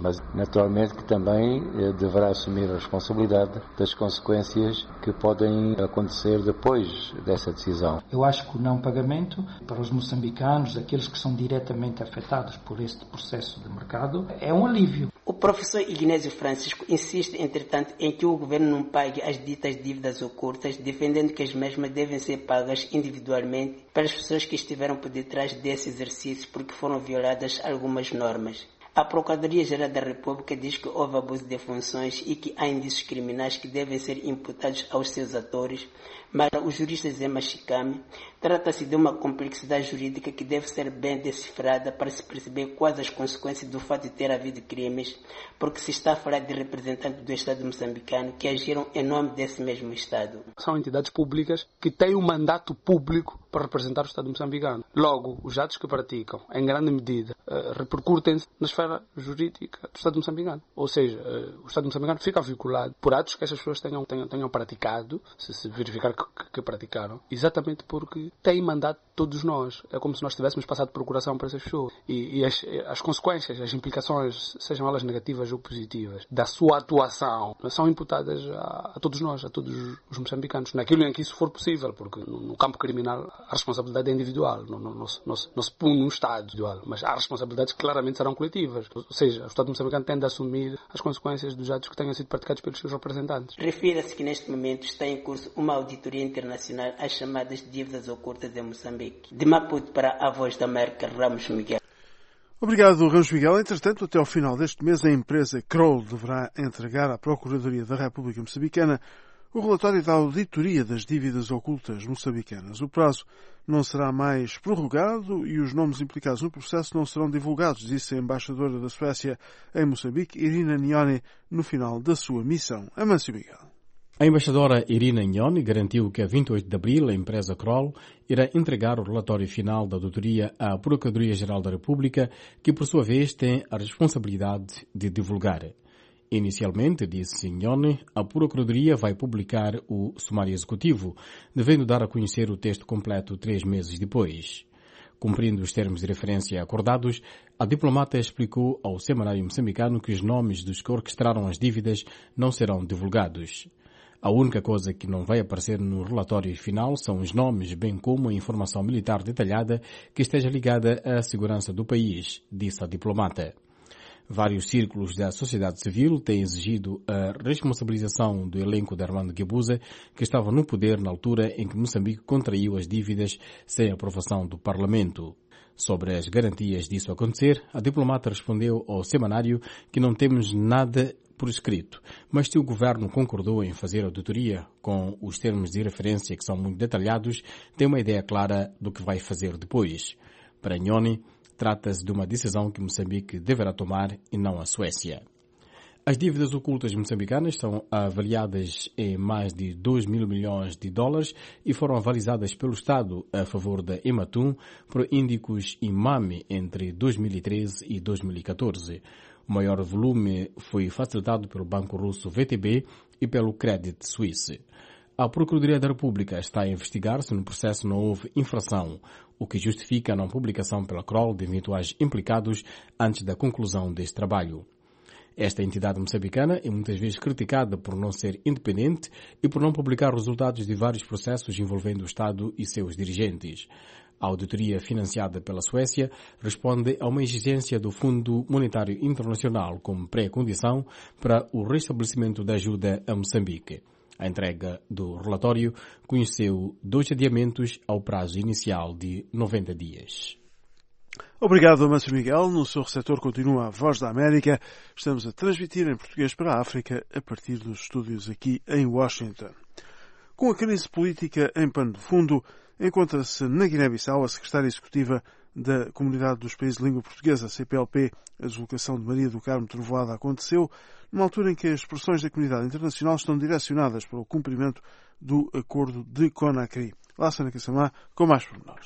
naturalmente que também deverá assumir a responsabilidade das consequências que podem acontecer depois dessa decisão.
Eu acho que o não pagamento para os moçambicanos, aqueles que são diretamente afetados por este processo de mercado, é um alívio.
O professor Ignésio Francisco insiste, entretanto, em que o governo não pague as ditas dívidas ocultas, defendendo que as mesmas devem ser pagas individualmente pelas pessoas que estiveram por detrás desse exercício porque foram violadas algumas normas. A Procuradoria-Geral da República diz que houve abuso de funções e que há indícios criminais que devem ser imputados aos seus atores, mas o jurista Zé Machicame trata-se de uma complexidade jurídica que deve ser bem decifrada para se perceber quais as consequências do fato de ter havido crimes, porque se está a falar de representantes do Estado moçambicano que agiram em nome desse mesmo Estado.
São entidades públicas que têm um mandato público para representar o Estado moçambicano. Logo, os atos que praticam, em grande medida, repercutem-se na esfera jurídica do Estado moçambicano. Ou seja, o Estado moçambicano fica vinculado por atos que essas pessoas tenham praticado, se verificar que praticaram, exatamente porque têm mandato de todos nós. É como se nós tivéssemos passado procuração para essas pessoas. E as consequências, as implicações, sejam elas negativas ou positivas, da sua atuação, são imputadas a todos nós, a todos os moçambicanos, naquilo em que isso for possível, porque no campo criminal a responsabilidade é individual, não se põe num Estado individual, mas há responsabilidades que claramente serão coletivas. Ou seja, o Estado moçambicano tende a assumir as consequências dos atos que tenham sido praticados pelos seus representantes.
Refira-se que neste momento está em curso uma auditoria internacional às chamadas dívidas ocultas em Moçambique. De Maputo para a Voz da América, Ramos Miguel.
Obrigado, Ramos Miguel. Entretanto, até ao final deste mês, a empresa Kroll deverá entregar à Procuradoria da República Moçambicana o relatório da auditoria das dívidas ocultas moçambicanas. O prazo não será mais prorrogado e os nomes implicados no processo não serão divulgados, disse a embaixadora da Suécia em Moçambique, Irina Njoni, no final da sua missão. Amâncio Miguel.
A embaixadora Irina Njoni garantiu que a 28 de abril a empresa Kroll irá entregar o relatório final da auditoria à Procuradoria-Geral da República, que por sua vez tem a responsabilidade de divulgar. Inicialmente, disse Njoni, a Procuradoria vai publicar o sumário executivo, devendo dar a conhecer o texto completo 3 meses depois. Cumprindo os termos de referência acordados, a diplomata explicou ao semanário moçambicano que os nomes dos que orquestraram as dívidas não serão divulgados. A única coisa que não vai aparecer no relatório final são os nomes, bem como a informação militar detalhada que esteja ligada à segurança do país, disse a diplomata. Vários círculos da sociedade civil têm exigido a responsabilização do elenco de Armando Guebuza, que estava no poder na altura em que Moçambique contraiu as dívidas sem aprovação do Parlamento. Sobre as garantias disso acontecer, a diplomata respondeu ao semanário que não temos nada por escrito, mas se o governo concordou em fazer a auditoria com os termos de referência que são muito detalhados, tem uma ideia clara do que vai fazer depois. Para Njoni, trata-se de uma decisão que Moçambique deverá tomar e não a Suécia. As dívidas ocultas moçambicanas são avaliadas em mais de 2 mil milhões de dólares e foram avalizadas pelo Estado a favor da Ematum por Índicos e MAMI entre 2013 e 2014. O maior volume foi facilitado pelo banco russo VTB e pelo Credit Suisse. A Procuradoria da República está a investigar se no processo não houve infração, o que justifica a não publicação pela Kroll de eventuais implicados antes da conclusão deste trabalho. Esta entidade moçambicana é muitas vezes criticada por não ser independente e por não publicar resultados de vários processos envolvendo o Estado e seus dirigentes. A auditoria financiada pela Suécia responde a uma exigência do Fundo Monetário Internacional como pré-condição para o restabelecimento da ajuda a Moçambique. A entrega do relatório conheceu 2 adiamentos ao prazo inicial de 90 dias.
Obrigado, Amâncio Miguel. No seu receptor continua a Voz da América. Estamos a transmitir em português para a África a partir dos estúdios aqui em Washington. Com a crise política em pano de fundo, encontra-se na Guiné-Bissau a secretária executiva da Comunidade dos Países de Língua Portuguesa, CPLP. A deslocação de Maria do Carmo Trovoada aconteceu numa altura em que as pressões da comunidade internacional estão direcionadas para o cumprimento do acordo de Conakry. Lassana Kassamá, com mais pormenores.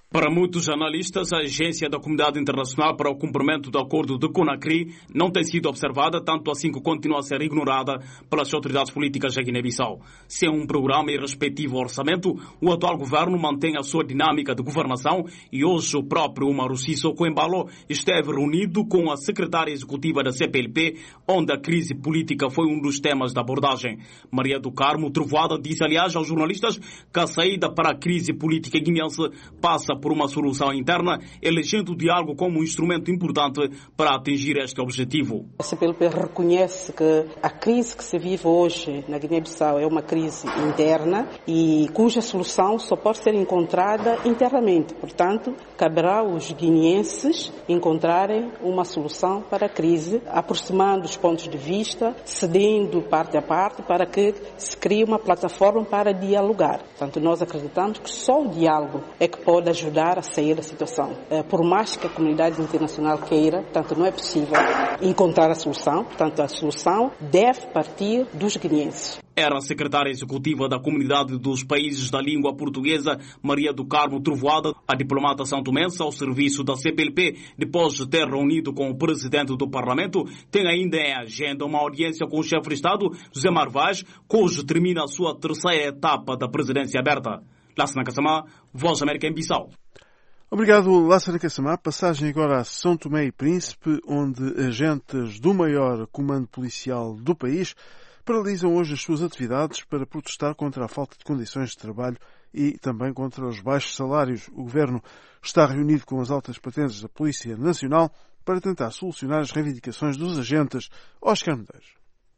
Para muitos analistas, a Agência da Comunidade Internacional para o Cumprimento do Acordo de Conakry não tem sido observada, tanto assim que continua a ser ignorada pelas autoridades políticas da Guiné-Bissau. Sem um programa e respectivo orçamento, o atual governo mantém a sua dinâmica de governação e hoje o próprio Umaru Sissoko Embalo esteve reunido com a secretária executiva da CPLP, onde a crise política foi um dos temas da abordagem. Maria do Carmo Trovoada disse, aliás, aos jornalistas que a saída para a crise política guineense passa por uma solução interna, elegendo o diálogo como um instrumento importante para atingir este objetivo.
A CPLP reconhece que a crise que se vive hoje na Guiné-Bissau é uma crise interna e cuja solução só pode ser encontrada internamente. Portanto, caberá aos guineenses encontrarem uma solução para a crise, aproximando os pontos de vista, cedendo parte a parte para que se crie uma plataforma para dialogar. Portanto, nós acreditamos que só o diálogo é que pode ajudar a sair da situação. Por mais que a comunidade internacional queira, portanto, não é possível encontrar a solução. Portanto, a solução deve partir dos guineenses.
Era a secretária executiva da Comunidade dos Países da Língua Portuguesa, Maria do Carmo Trovoada, a diplomata santomense ao serviço da CPLP, depois de ter reunido com o presidente do Parlamento, tem ainda em agenda uma audiência com o chefe de Estado, José Marvaz, que hoje termina a sua terceira etapa da presidência aberta. Lassana Kassamá, Voz da América em Bissau.
Obrigado, Lassana Kassamá. Passagem agora a São Tomé e Príncipe, onde agentes do maior comando policial do país paralisam hoje as suas atividades para protestar contra a falta de condições de trabalho e também contra os baixos salários. O governo está reunido com as altas patentes da Polícia Nacional para tentar solucionar as reivindicações dos agentes. Oscar Medeiros.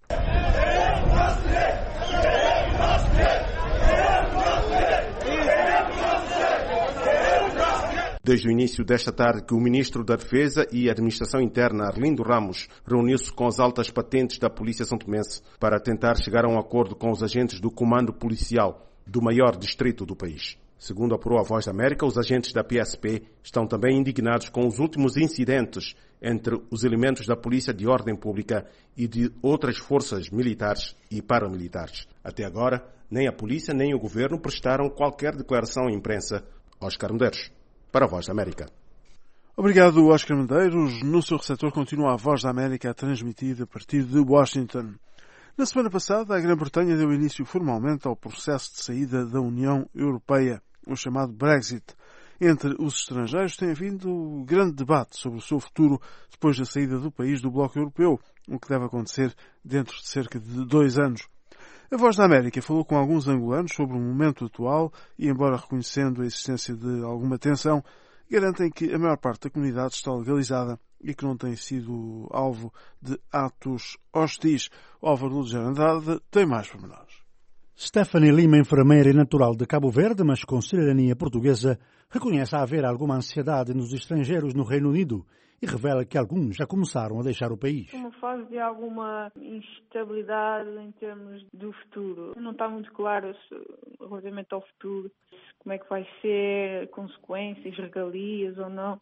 Desde o início desta tarde que o Ministro da Defesa e Administração Interna, Arlindo Ramos, reuniu-se com as altas patentes da Polícia Santomense para tentar chegar a um acordo com os agentes do Comando Policial do maior distrito do país. Segundo apurou a Voz da América, os agentes da PSP estão também indignados com os últimos incidentes entre os elementos da Polícia de Ordem Pública e de outras forças militares e paramilitares. Até agora, nem a polícia nem o governo prestaram qualquer declaração à imprensa. Oscar Medeiros, para a Voz da América.
Obrigado, Oscar Medeiros. No seu receptor continua a Voz da América a transmitir a partir de Washington. Na semana passada, a Grã-Bretanha deu início formalmente ao processo de saída da União Europeia, o chamado Brexit. Entre os estrangeiros tem havido grande debate sobre o seu futuro depois da saída do país do Bloco Europeu, o que deve acontecer dentro de cerca de 2 anos. A Voz da América falou com alguns angolanos sobre o momento atual e, embora reconhecendo a existência de alguma tensão, garantem que a maior parte da comunidade está legalizada e que não tem sido alvo de atos hostis. Álvaro Lourdes Andrade tem mais pormenores.
Stephanie Lima, enfermeira e natural de Cabo Verde, mas com cidadania portuguesa, reconhece haver alguma ansiedade nos estrangeiros no Reino Unido e revela que alguns já começaram a deixar o país.
Uma fase de alguma instabilidade em termos do futuro. Não está muito claro relativamente ao futuro, como é que vai ser, consequências, regalias ou não.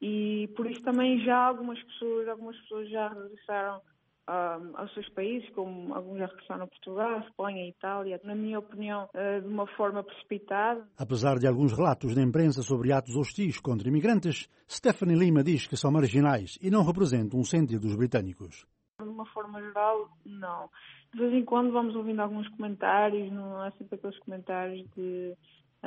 E por isso também já algumas pessoas já regressaram aos seus países, como alguns já regressaram a Portugal, Espanha e Itália, na minha opinião, de uma forma precipitada.
Apesar de alguns relatos na imprensa sobre atos hostis contra imigrantes, Stephanie Lima diz que são marginais e não representam um sentido dos britânicos.
De uma forma geral, não. De vez em quando vamos ouvindo alguns comentários, não há sempre aqueles comentários de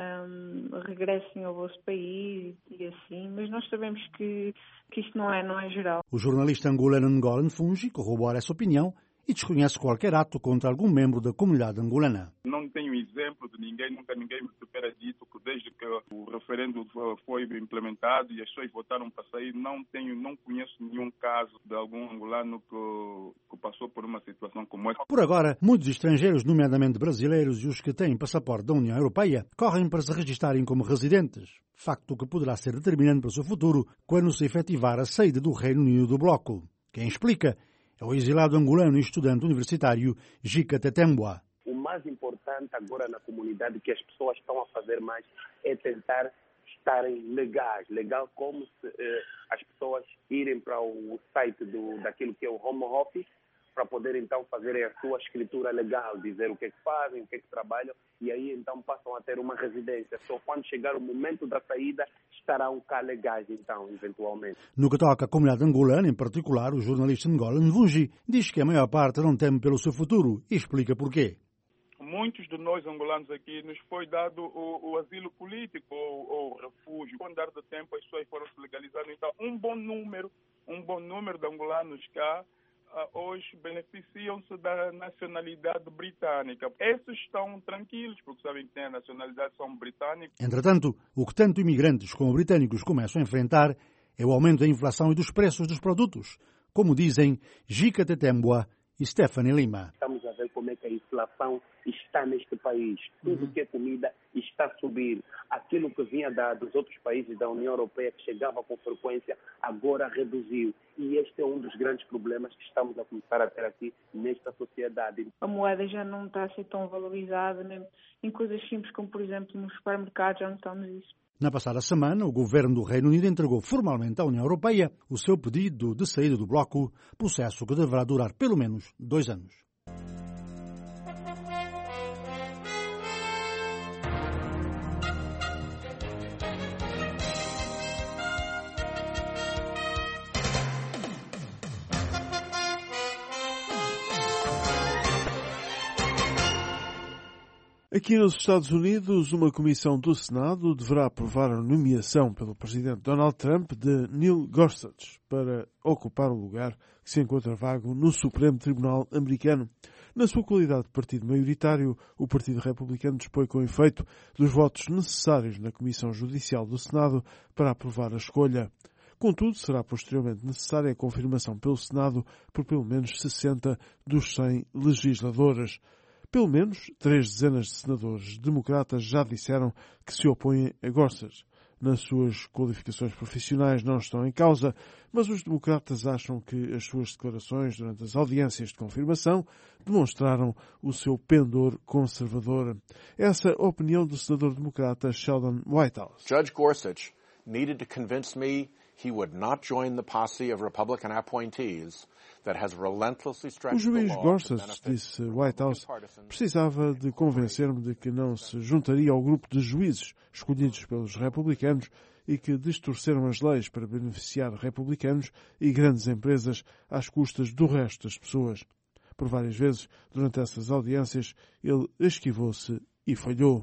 regressem ao vosso país e assim, mas nós sabemos que isto não é geral.
O jornalista angolano Ngolan Fungi corrobora essa opinião e desconhece qualquer ato contra algum membro da comunidade angolana.
Não tenho exemplo de ninguém, nunca ninguém me supera dito que desde que o referendo foi implementado e as pessoas votaram para sair, não conheço nenhum caso de algum angolano que passou por uma situação como essa.
Por agora, muitos estrangeiros, nomeadamente brasileiros e os que têm passaporte da União Europeia, correm para se registarem como residentes, facto que poderá ser determinante para o seu futuro quando se efetivar a saída do Reino Unido do bloco. Quem explica é o exilado angolano e estudante universitário Jica Tetembua.
O mais importante agora na comunidade que as pessoas estão a fazer mais é tentar estarem legais. Legal como se as pessoas irem para o site daquilo que é o Home Office para poder então fazer a sua escritura legal, dizer o que é que fazem, o que é que trabalham, e aí então passam a ter uma residência. Só quando chegar o momento da saída estarão cá legais, então, eventualmente.
No que toca à comunidade angolana, em particular, o jornalista Ngola Nvungi diz que a maior parte não teme pelo seu futuro e explica porquê.
Muitos de nós angolanos aqui nos foi dado o asilo político ou refúgio. Com o andar do tempo as pessoas foram se legalizando. Então, um bom número de angolanos cá hoje beneficiam-se da nacionalidade britânica. Esses estão tranquilos porque sabem que têm a nacionalidade, são britânicos.
Entretanto, o que tanto imigrantes como britânicos começam a enfrentar é o aumento da inflação e dos preços dos produtos, como dizem Jica Tetembua e Stephanie Lima.
Estamos a ver como é que a inflação está neste país. Tudo que é comida está a subir. Aquilo que vinha dos outros países da União Europeia, que chegava com frequência, agora reduziu. E este é um dos grandes problemas que estamos a começar a ter aqui nesta sociedade.
A moeda já não está a ser tão valorizada, mesmo em coisas simples como, por exemplo, nos supermercados já notamos isso.
Na passada semana, o governo do Reino Unido entregou formalmente à União Europeia o seu pedido de saída do bloco, processo que deverá durar pelo menos 2 anos.
Aqui nos Estados Unidos, uma comissão do Senado deverá aprovar a nomeação pelo presidente Donald Trump de Neil Gorsuch para ocupar o lugar que se encontra vago no Supremo Tribunal americano. Na sua qualidade de partido maioritário, o Partido Republicano dispõe com efeito dos votos necessários na Comissão Judicial do Senado para aprovar a escolha. Contudo, será posteriormente necessária a confirmação pelo Senado por pelo menos 60 dos 100 legisladores. Pelo menos 3 dezenas de senadores democratas já disseram que se opõem a Gorsuch. Nas suas qualificações profissionais não estão em causa, mas os democratas acham que as suas declarações durante as audiências de confirmação demonstraram o seu pendor conservador. Essa é a opinião do senador democrata Sheldon Whitehouse.
Judge Gorsuch needed to convince me he would not join the posse of Republican appointees that has relentlessly stretched the law. O juiz
Gorsuch, disse Whitehouse, precisava de convencer-me de que não se juntaria ao grupo de juízes escolhidos pelos republicanos e que distorceram as leis para beneficiar republicanos e grandes empresas às custas do resto das pessoas. Por várias vezes, durante essas audiências, ele esquivou-se e falhou.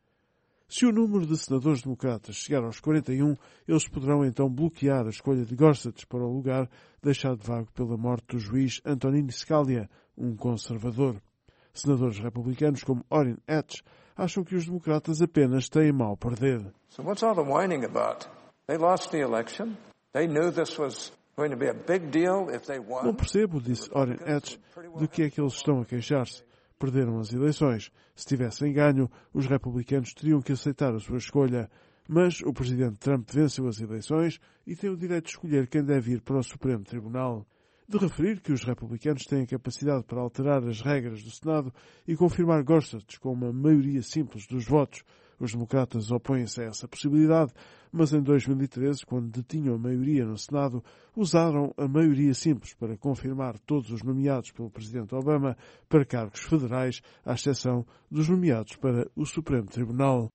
Se o número de senadores democratas chegar aos 41, eles poderão então bloquear a escolha de Gorsuch para o lugar deixado vago pela morte do juiz Antonin Scalia, um conservador. Senadores republicanos como Orrin Hatch acham que os democratas apenas têm mal a perder.
So what's all the whining about? They lost the election. They knew this was going to be a big deal if they won.
Não percebo, disse Orrin Hatch, do que é que eles estão a queixar-se. Perderam as eleições. Se tivessem ganho, os republicanos teriam que aceitar a sua escolha. Mas o presidente Trump venceu as eleições e tem o direito de escolher quem deve ir para o Supremo Tribunal. De referir que os republicanos têm a capacidade para alterar as regras do Senado e confirmar Gorsuch com uma maioria simples dos votos. Os democratas opõem-se a essa possibilidade, mas em 2013, quando detinham a maioria no Senado, usaram a maioria simples para confirmar todos os nomeados pelo presidente Obama para cargos federais, à exceção dos nomeados para o Supremo Tribunal.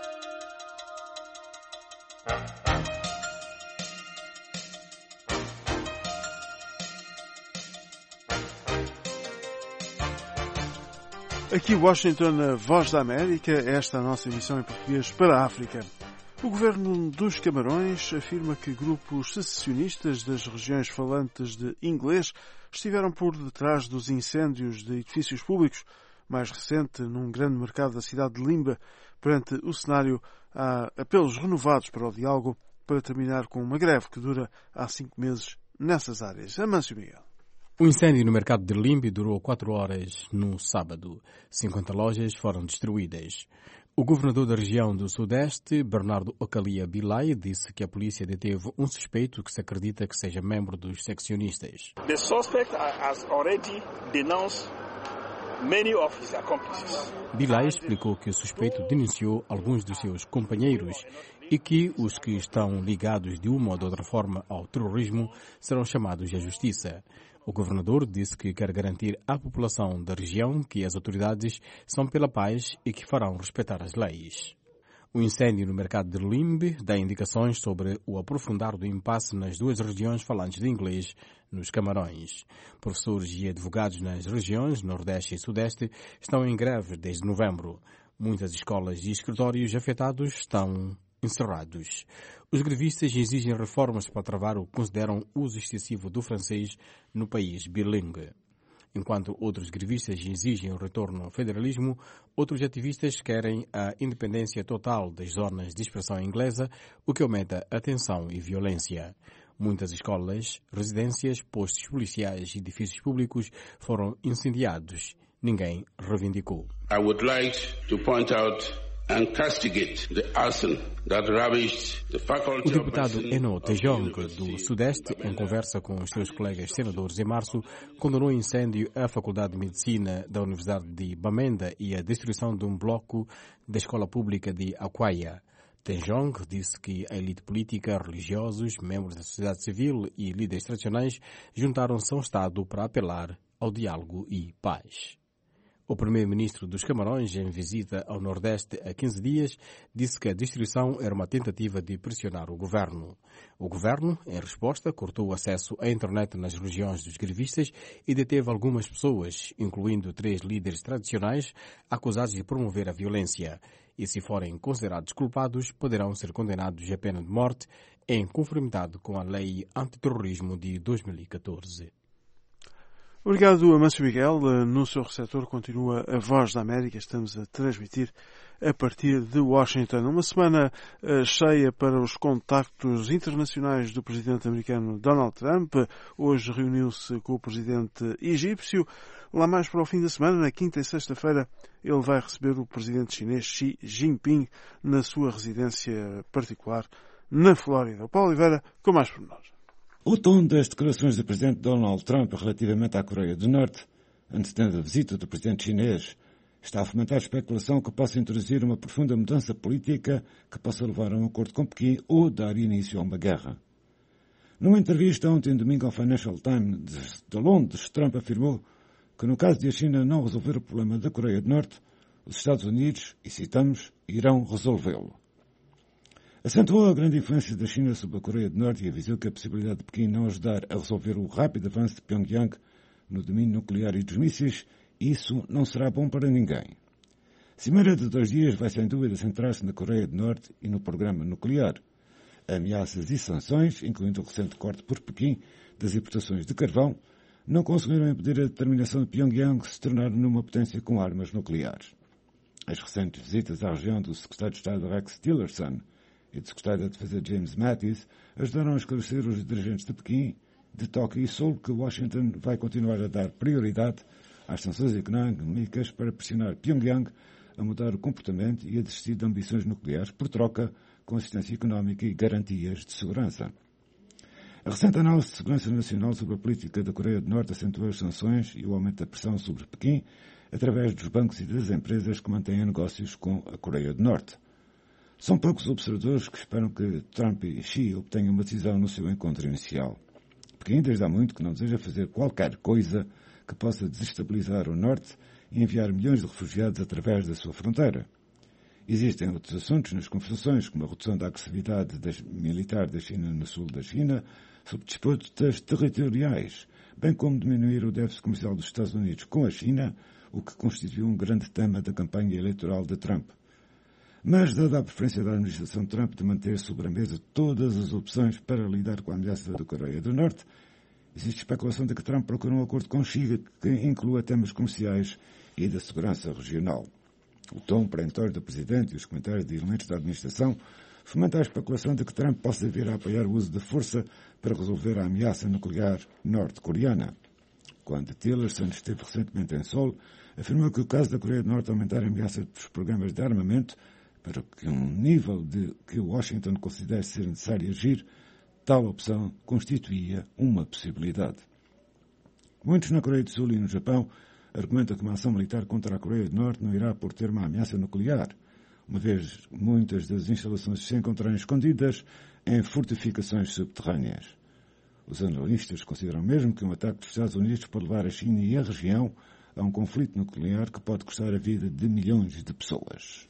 Aqui Washington, a Voz da América, esta é a nossa emissão em português para a África. O governo dos Camarões afirma que grupos secessionistas das regiões falantes de inglês estiveram por detrás dos incêndios de edifícios públicos, mais recente num grande mercado da cidade de Limba. Perante o cenário, há apelos renovados para o diálogo para terminar com uma greve que dura há 5 meses nessas áreas. Amâncio Miguel.
O incêndio no mercado de Limbe durou 4 horas no sábado. 50 lojas foram destruídas. O governador da região do Sudeste, Bernardo Ocalia Bilay, disse que a polícia deteve um suspeito que se acredita que seja membro dos seccionistas.
The suspect has already denounced many of his accomplices.
Bilay explicou que o suspeito denunciou alguns dos seus companheiros e que os que estão ligados de uma ou de outra forma ao terrorismo serão chamados à justiça. O governador disse que quer garantir à população da região que as autoridades são pela paz e que farão respeitar as leis. O incêndio no mercado de Limbe dá indicações sobre o aprofundar do impasse nas duas regiões falantes de inglês nos Camarões. Professores e advogados nas regiões Nordeste e Sudeste estão em greve desde novembro. Muitas escolas e escritórios afetados estão encerrados. Os grevistas exigem reformas para travar o que consideram uso excessivo do francês no país bilingue. Enquanto outros grevistas exigem o retorno ao federalismo, outros ativistas querem a independência total das zonas de expressão inglesa, o que aumenta a tensão e violência. Muitas escolas, residências, postos policiais e edifícios públicos foram incendiados. Ninguém reivindicou.
I would like to point out and castigate the arson that ravaged the faculty.
O deputado Eno Tejong, do Sudeste, em conversa com os seus colegas senadores em março, condenou o incêndio à Faculdade de Medicina da Universidade de Bamenda e a destruição de um bloco da escola pública de Aquaia. Tejong disse que a elite política, religiosos, membros da sociedade civil e líderes tradicionais juntaram-se ao Estado para apelar ao diálogo e paz. O primeiro-ministro dos Camarões, em visita ao Nordeste há 15 dias, disse que a destruição era uma tentativa de pressionar o governo. O governo, em resposta, cortou o acesso à internet nas regiões dos grevistas e deteve algumas pessoas, incluindo 3 líderes tradicionais, acusados de promover a violência. E, se forem considerados culpados, poderão ser condenados à pena de morte, em conformidade com a Lei Antiterrorismo de 2014.
Obrigado, Amâncio Miguel. No seu receptor continua a Voz da América. Estamos a transmitir a partir de Washington. Uma semana cheia para os contactos internacionais do presidente americano Donald Trump. Hoje reuniu-se com o presidente egípcio. Lá mais para o fim da semana, na quinta e sexta-feira, ele vai receber o presidente chinês Xi Jinping na sua residência particular na Flórida. O Paulo Oliveira com mais pormenores.
O tom das declarações do presidente Donald Trump relativamente à Coreia do Norte, antecedendo a visita do presidente chinês, está a fomentar a especulação que possa introduzir uma profunda mudança política que possa levar a um acordo com Pequim ou dar início a uma guerra. Numa entrevista ontem domingo ao Financial Times de Londres, Trump afirmou que no caso de a China não resolver o problema da Coreia do Norte, os Estados Unidos, e citamos, irão resolvê-lo. Acentuou a grande influência da China sobre a Coreia do Norte e avisou que a possibilidade de Pequim não ajudar a resolver o rápido avanço de Pyongyang no domínio nuclear e dos mísseis, isso não será bom para ninguém. A cimeira de 2 dias vai sem dúvida centrar-se na Coreia do Norte e no programa nuclear. Ameaças e sanções, incluindo o recente corte por Pequim das importações de carvão, não conseguiram impedir a determinação de Pyongyang se tornar numa potência com armas nucleares. As recentes visitas à região do secretário de Estado Rex Tillerson e do secretário da Defesa James Mattis ajudaram a esclarecer os dirigentes de Pequim, de Tóquio e Seul que Washington vai continuar a dar prioridade às sanções económicas para pressionar Pyongyang a mudar o comportamento e a desistir de ambições nucleares por troca com assistência económica e garantias de segurança. A recente análise de segurança nacional sobre a política da Coreia do Norte acentua as sanções e o aumento da pressão sobre Pequim através dos bancos e das empresas que mantêm negócios com a Coreia do Norte. São poucos observadores que esperam que Trump e Xi obtenham uma decisão no seu encontro inicial. Pequim desde há muito que não deseja fazer qualquer coisa que possa desestabilizar o Norte e enviar milhões de refugiados através da sua fronteira. Existem outros assuntos nas conversações, como a redução da agressividade militar da China no sul da China, sobre disputas territoriais, bem como diminuir o déficit comercial dos Estados Unidos com a China, o que constituiu um grande tema da campanha eleitoral de Trump. Mas, dada a preferência da administração Trump de manter sobre a mesa todas as opções para lidar com a ameaça da Coreia do Norte, existe especulação de que Trump procura um acordo com Xi que inclua temas comerciais e da segurança regional. O tom perentório do presidente e os comentários de elementos da administração fomentam a especulação de que Trump possa vir a apoiar o uso de força para resolver a ameaça nuclear norte-coreana. Quando Tillerson esteve recentemente em Seul, afirmou que o caso da Coreia do Norte aumentar a ameaça dos programas de armamento para que um nível de que Washington considere ser necessário agir, tal opção constituía uma possibilidade. Muitos na Coreia do Sul e no Japão argumentam que uma ação militar contra a Coreia do Norte não irá por ter uma ameaça nuclear, uma vez muitas das instalações se encontrarem escondidas em fortificações subterrâneas. Os analistas consideram mesmo que um ataque dos Estados Unidos pode levar a China e a região a um conflito nuclear que pode custar a vida de milhões de pessoas.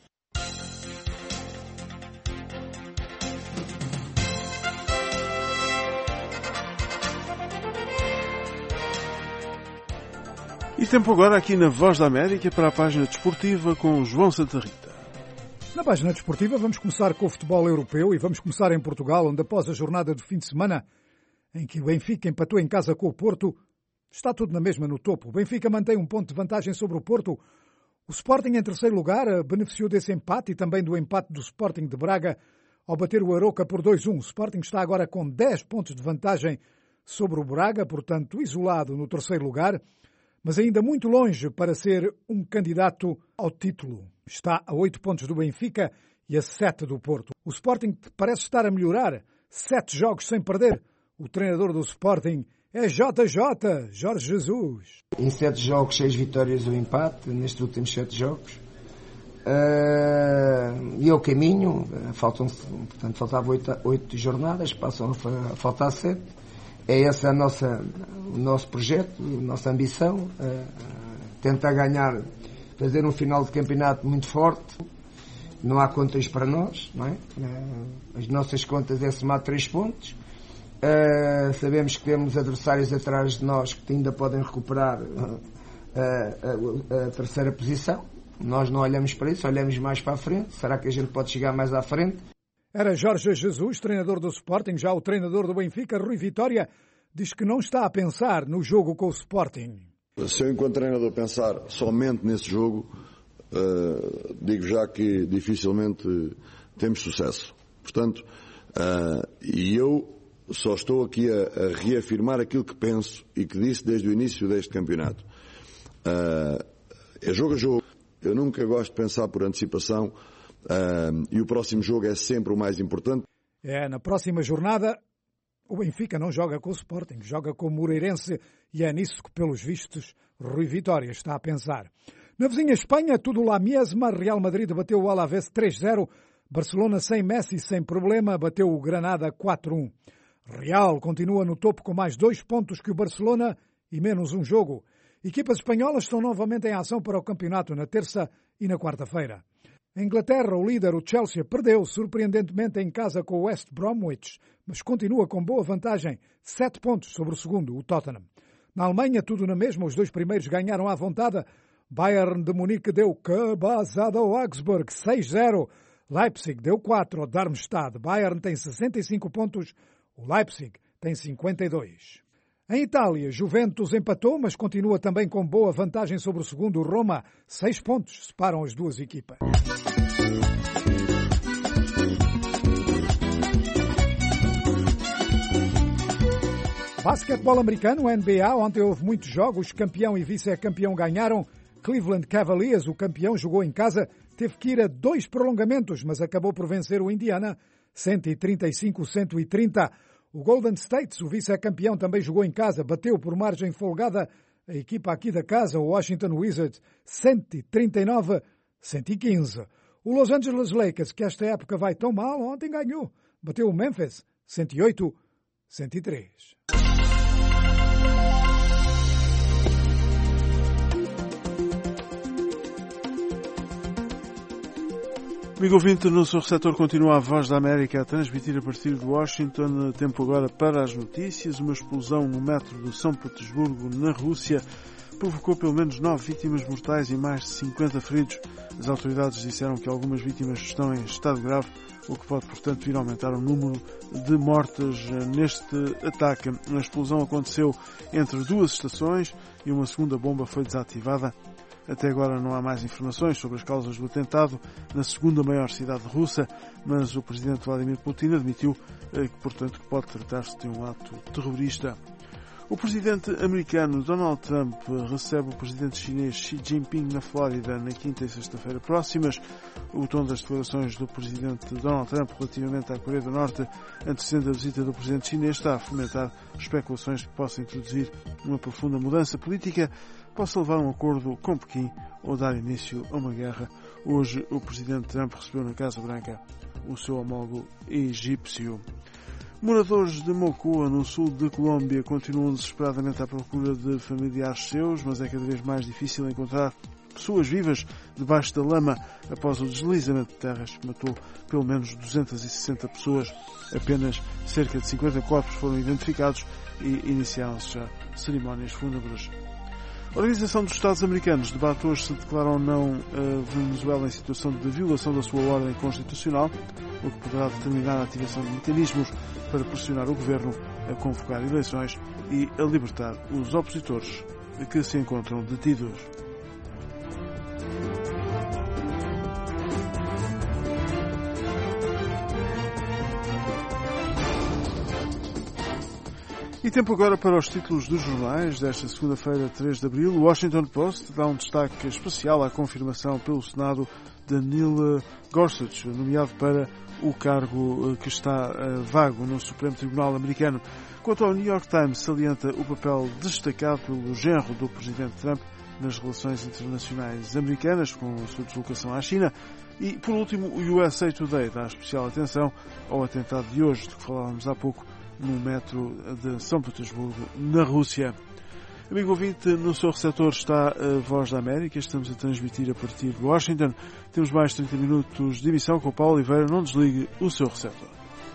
E tempo agora aqui na Voz da América para a página desportiva com o João Santa Rita.
Na página desportiva vamos começar com o futebol europeu e vamos começar em Portugal, onde após a jornada do fim de semana, em que o Benfica empatou em casa com o Porto, está tudo na mesma no topo. O Benfica mantém um ponto de vantagem sobre o Porto. O Sporting em terceiro lugar beneficiou desse empate e também do empate do Sporting de Braga ao bater o Aroca por 2-1. O Sporting está agora com 10 pontos de vantagem sobre o Braga, portanto isolado no terceiro lugar, mas ainda muito longe para ser um candidato ao título. Está a 8 pontos do Benfica e a 7 do Porto. O Sporting parece estar a melhorar. 7 jogos sem perder. O treinador do Sporting é JJ, Jorge Jesus.
Em 7 jogos, 6 vitórias e um empate, nestes últimos 7 jogos. E ao caminho, faltavam 8 jornadas, passam a faltar 7. É esse o nosso projeto, a nossa ambição, tentar ganhar, fazer um final de campeonato muito forte. Não há contas para nós, não é? As nossas contas é somar 3 pontos. Sabemos que temos adversários atrás de nós que ainda podem recuperar a terceira posição. Nós não olhamos para isso, olhamos mais para a frente. Será que a gente pode chegar mais à frente?
Era Jorge Jesus, treinador do Sporting. Já o treinador do Benfica, Rui Vitória, diz que não está a pensar no jogo com o Sporting.
Se eu, enquanto treinador, pensar somente nesse jogo, digo já que dificilmente temos sucesso. Portanto, e eu só estou aqui a reafirmar aquilo que penso e que disse desde o início deste campeonato. É jogo a jogo. Eu nunca gosto de pensar por antecipação. E o próximo jogo é sempre o mais importante.
Na próxima jornada o Benfica não joga com o Sporting, joga com o Moreirense e é nisso que, pelos vistos, Rui Vitória está a pensar. Na vizinha Espanha, tudo lá mesmo. Real Madrid bateu o Alavés 3-0. Barcelona sem Messi, sem problema, bateu o Granada 4-1. Real continua no topo com mais 2 pontos que o Barcelona e menos um jogo. Equipas espanholas estão novamente em ação para o campeonato na terça e na quarta-feira. Em Inglaterra, o líder, o Chelsea, perdeu surpreendentemente em casa com o West Bromwich, mas continua com boa vantagem, 7 pontos sobre o segundo, o Tottenham. Na Alemanha, tudo na mesma, os 2 primeiros ganharam à vontade. Bayern de Munique deu cabazada ao Augsburg, 6-0. Leipzig deu 4 ao Darmstadt. Bayern tem 65 pontos, o Leipzig tem 52. Em Itália, Juventus empatou, mas continua também com boa vantagem sobre o segundo, Roma. 6 pontos separam as duas equipas. Basquetebol americano, NBA, ontem houve muitos jogos, campeão e vice-campeão ganharam. Cleveland Cavaliers, o campeão, jogou em casa, teve que ir a 2 prolongamentos, mas acabou por vencer o Indiana, 135-130. O Golden State, o vice-campeão, também jogou em casa, bateu por margem folgada a equipa aqui da casa, o Washington Wizards, 139-115. O Los Angeles Lakers, que esta época vai tão mal, ontem ganhou, bateu o Memphis, 108-103.
Amigo ouvinte, no seu receptor continua a Voz da América a transmitir a partir de Washington. Tempo agora para as notícias. Uma explosão no metro de São Petersburgo, na Rússia, provocou pelo menos 9 vítimas mortais e mais de 50 feridos. As autoridades disseram que algumas vítimas estão em estado grave, o que pode, portanto, vir a aumentar o número de mortes neste ataque. A explosão aconteceu entre 2 estações e uma segunda bomba foi desativada. Até agora não há mais informações sobre as causas do atentado na segunda maior cidade russa, mas o presidente Vladimir Putin admitiu que, portanto, pode tratar-se de um ato terrorista. O presidente americano Donald Trump recebe o presidente chinês Xi Jinping na Flórida na quinta e sexta-feira próximas. O tom das declarações do presidente Donald Trump relativamente à Coreia do Norte, antecedendo a visita do presidente chinês, está a fomentar especulações que possa introduzir uma profunda mudança política, possa levar a um acordo com Pequim ou dar início a uma guerra. Hoje, o presidente Trump recebeu na Casa Branca o seu homólogo egípcio. Moradores de Mocoa, no sul de Colômbia, continuam desesperadamente à procura de familiares seus, mas é cada vez mais difícil encontrar pessoas vivas debaixo da lama após o deslizamento de terras que matou pelo menos 260 pessoas. Apenas cerca de 50 corpos foram identificados e iniciaram-se já cerimónias fúnebres. A Organização dos Estados Americanos debate hoje se declara ou não a Venezuela em situação de violação da sua ordem constitucional, o que poderá determinar a ativação de mecanismos para pressionar o governo a convocar eleições e a libertar os opositores que se encontram detidos. E tempo agora para os títulos dos jornais desta segunda-feira, 3 de abril. O Washington Post dá um destaque especial à confirmação pelo Senado de Neil Gorsuch, nomeado para o cargo que está vago no Supremo Tribunal americano. Quanto ao New York Times, salienta o papel destacado pelo genro do presidente Trump nas relações internacionais americanas, com a sua deslocação à China. E, por último, o USA Today dá especial atenção ao atentado de hoje, de que falávamos há pouco, no metro de São Petersburgo, na Rússia. Amigo ouvinte, no seu receptor está a Voz da América. Estamos a transmitir a partir de Washington. Temos mais 30 minutos de emissão com o Paulo Oliveira. Não desligue o seu receptor.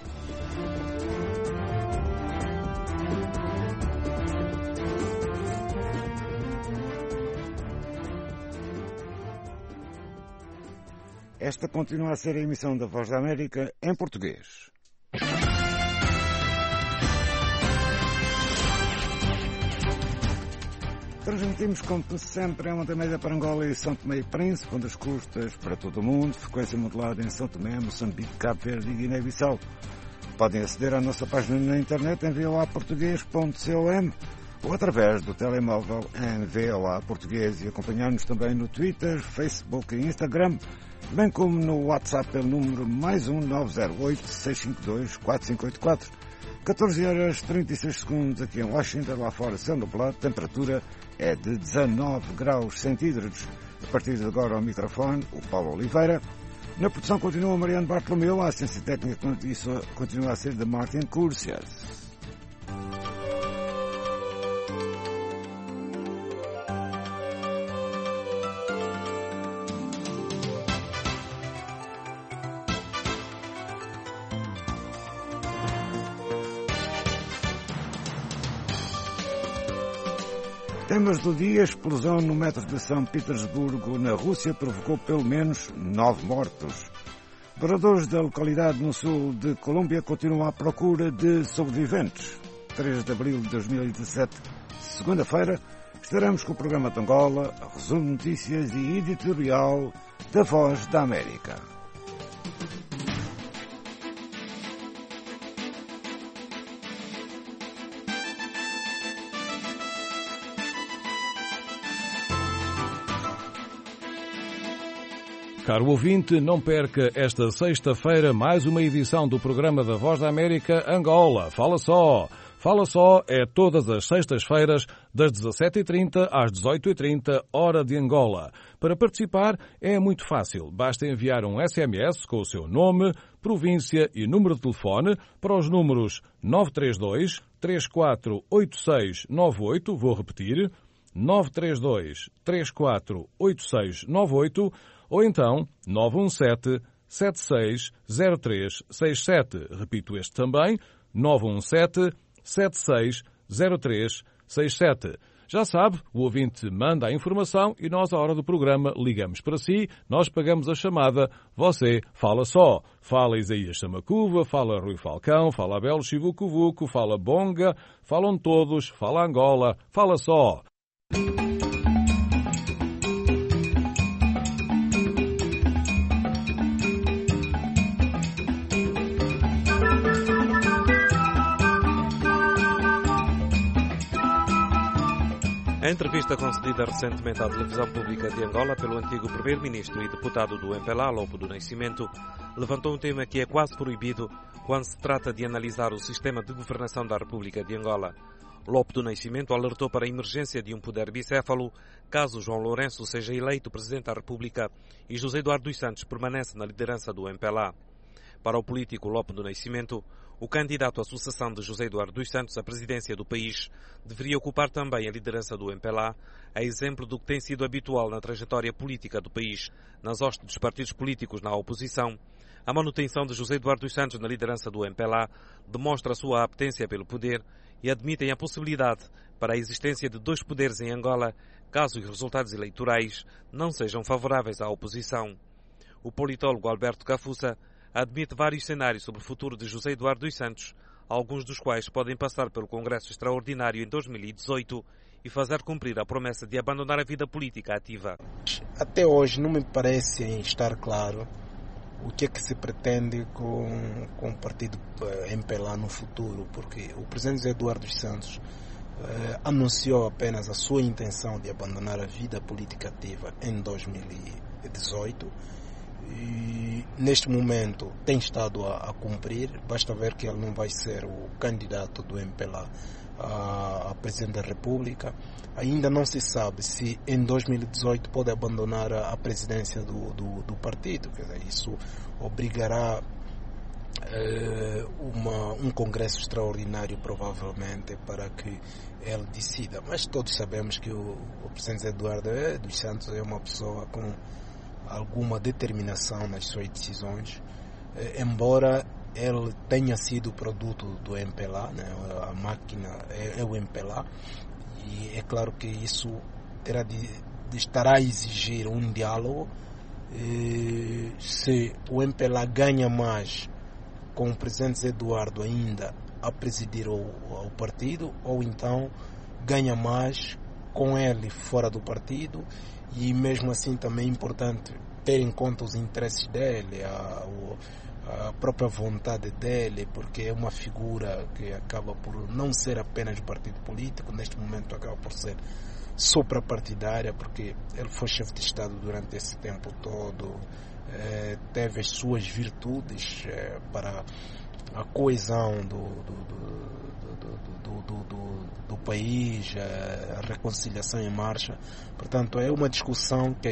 Esta continua a ser a emissão da Voz da América em português. Transmitimos, como sempre, em onda média para Angola e São Tomé e Príncipe, onde as custas para todo o mundo, frequência modulada em São Tomé, Moçambique, Cabo Verde e Guiné-Bissau. Podem aceder à nossa página na internet em voaportuguês.com ou através do telemóvel em VOA Português e acompanhar-nos também no Twitter, Facebook e Instagram, bem como no WhatsApp pelo número +1 908 652 4584. 14 horas 36 segundos aqui em Washington, lá fora céu nublado, temperatura é de 19 graus centígrados. A partir de agora ao microfone, o Paulo Oliveira. Na produção continua Mariano Bartolomeu, a assistência técnica continua a ser de Martin Curcias. Temas do dia: explosão no metro de São Petersburgo, na Rússia, provocou pelo menos 9 mortos. Moradores da localidade no sul de Colômbia continuam à procura de sobreviventes. 3 de abril de 2017, segunda-feira, estaremos com o programa de Angola, resumo de notícias e editorial da Voz da América.
Caro ouvinte, não perca esta sexta-feira mais uma edição do programa da Voz da América Angola. Fala só! Fala só é todas as sextas-feiras, das 17h30 às 18h30, hora de Angola. Para participar é muito fácil. Basta enviar um SMS com o seu nome, província e número de telefone para os números 932 348698, vou repetir, 932 348698, ou então 917-760367. Repito este também, 917-760367. Já sabe, o ouvinte manda a informação e nós, à hora do programa, ligamos para si, nós pagamos a chamada, você fala só. Fala Isaías Samacuva, fala Rui Falcão, fala Abel Chivucovuco, fala Bonga, falam todos, fala Angola, fala só.
A entrevista concedida recentemente à televisão pública de Angola pelo antigo primeiro-ministro e deputado do MPLA, Lopo do Nascimento, levantou um tema que é quase proibido quando se trata de analisar o sistema de governação da República de Angola. Lopo do Nascimento alertou para a emergência de um poder bicéfalo caso João Lourenço seja eleito Presidente da República e José Eduardo dos Santos permanece na liderança do MPLA. Para o político Lopo do Nascimento, O candidato à sucessão de José Eduardo dos Santos à presidência do país deveria ocupar também a liderança do MPLA, a exemplo do que tem sido habitual na trajetória política do país. Nas hostes dos partidos políticos na oposição, a manutenção de José Eduardo dos Santos na liderança do MPLA demonstra a sua apetência pelo poder e admitem a possibilidade para a existência de dois poderes em Angola, caso os resultados eleitorais não sejam favoráveis à oposição. O politólogo Alberto Cafuça admite vários cenários sobre o futuro de José Eduardo dos Santos, alguns dos quais podem passar pelo Congresso Extraordinário em 2018 e fazer cumprir a promessa de abandonar a vida política ativa.
Até hoje não me parece estar claro o que é que se pretende com o partido MPLA no futuro, porque o presidente José Eduardo dos Santos anunciou apenas a sua intenção de abandonar a vida política ativa em 2018 e neste momento tem estado a cumprir. Basta ver que ele não vai ser o candidato do MPLA a presidente da República. Ainda não se sabe se em 2018 pode abandonar a presidência do partido. Quer dizer, isso obrigará um congresso extraordinário provavelmente para que ele decida. Mas todos sabemos que o presidente Eduardo dos Santos é uma pessoa com alguma determinação nas suas decisões, embora ele tenha sido produto do MPLA, né? A máquina é o MPLA, e é claro que isso estará a exigir um diálogo. Se o MPLA ganha mais com o presidente Eduardo ainda a presidir o partido, ou então ganha mais com ele fora do partido, e mesmo assim também é importante ter em conta os interesses dele, a própria vontade dele, porque é uma figura que acaba por não ser apenas partido político, neste momento acaba por ser suprapartidária, porque ele foi chefe de Estado durante esse tempo todo, teve as suas virtudes para a coesão do país, a reconciliação em marcha. Portanto, é uma discussão que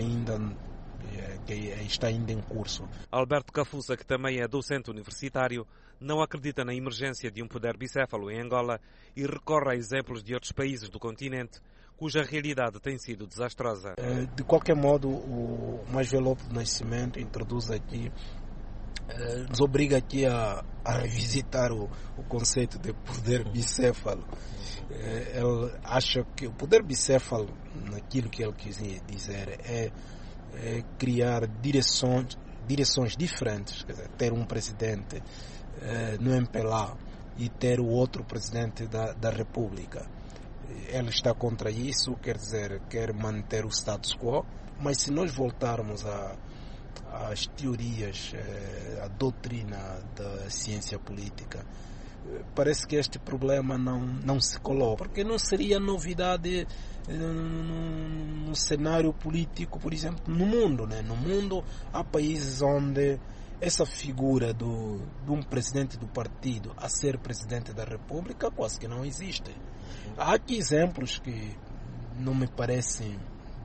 está ainda em curso.
Alberto Cafuça, que também é docente universitário, não acredita na emergência de um poder bicéfalo em Angola e recorre a exemplos de outros países do continente cuja realidade tem sido desastrosa.
De qualquer modo, o Manuel Lopes do Nascimento introduz aqui, nos obriga aqui a revisitar o conceito de poder bicéfalo. Ele acha que o poder bicéfalo, naquilo que ele quis dizer, é criar direções diferentes, quer dizer, ter um presidente no MPLA e ter o outro presidente da República. Ele está contra isso, quer dizer, quer manter o status quo, mas se nós voltarmos às teorias, à doutrina da ciência política, parece que este problema não se coloca, porque não seria novidade no cenário político, por exemplo, no mundo, né? No mundo há países onde essa figura de um presidente do partido a ser presidente da República quase que não existe. Há aqui exemplos que não me parecem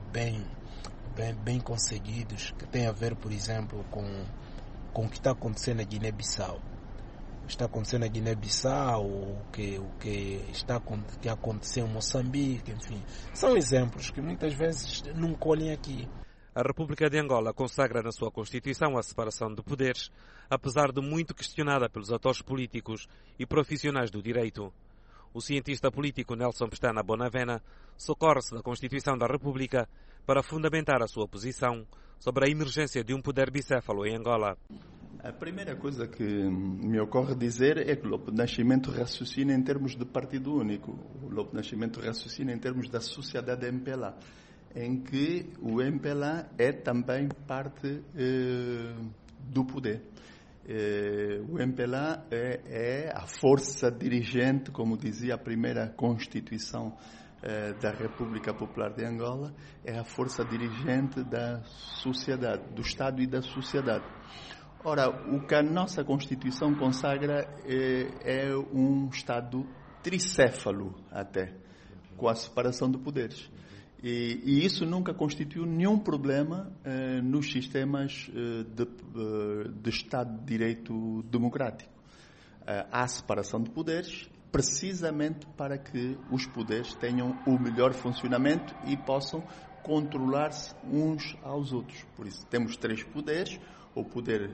bem conseguidos, que tem a ver, por exemplo, com o que está acontecendo na Guiné-Bissau. Está acontecendo na Guiné-Bissau, o que aconteceu em Moçambique, enfim. São exemplos que muitas vezes não colhem aqui.
A República de Angola consagra na sua Constituição a separação de poderes, apesar de muito questionada pelos atores políticos e profissionais do direito. O cientista político Nelson Pestana Bonavena socorre-se da Constituição da República para fundamentar a sua posição sobre a emergência de um poder bicéfalo em Angola.
A primeira coisa que me ocorre dizer é que o Lopo Nascimento raciocina em termos de partido único. O Lopo Nascimento raciocina em termos da sociedade MPLA, em que o MPLA é também parte do poder. O MPLA é a força dirigente, como dizia a primeira Constituição da República Popular de Angola, é a força dirigente da sociedade, do Estado e da sociedade. Ora, o que a nossa Constituição consagra é um Estado tricéfalo até, com a separação de poderes. E isso nunca constituiu nenhum problema nos sistemas de Estado de Direito democrático. à separação de poderes, precisamente para que os poderes tenham o melhor funcionamento e possam controlar-se uns aos outros. Por isso, temos 3 poderes: o poder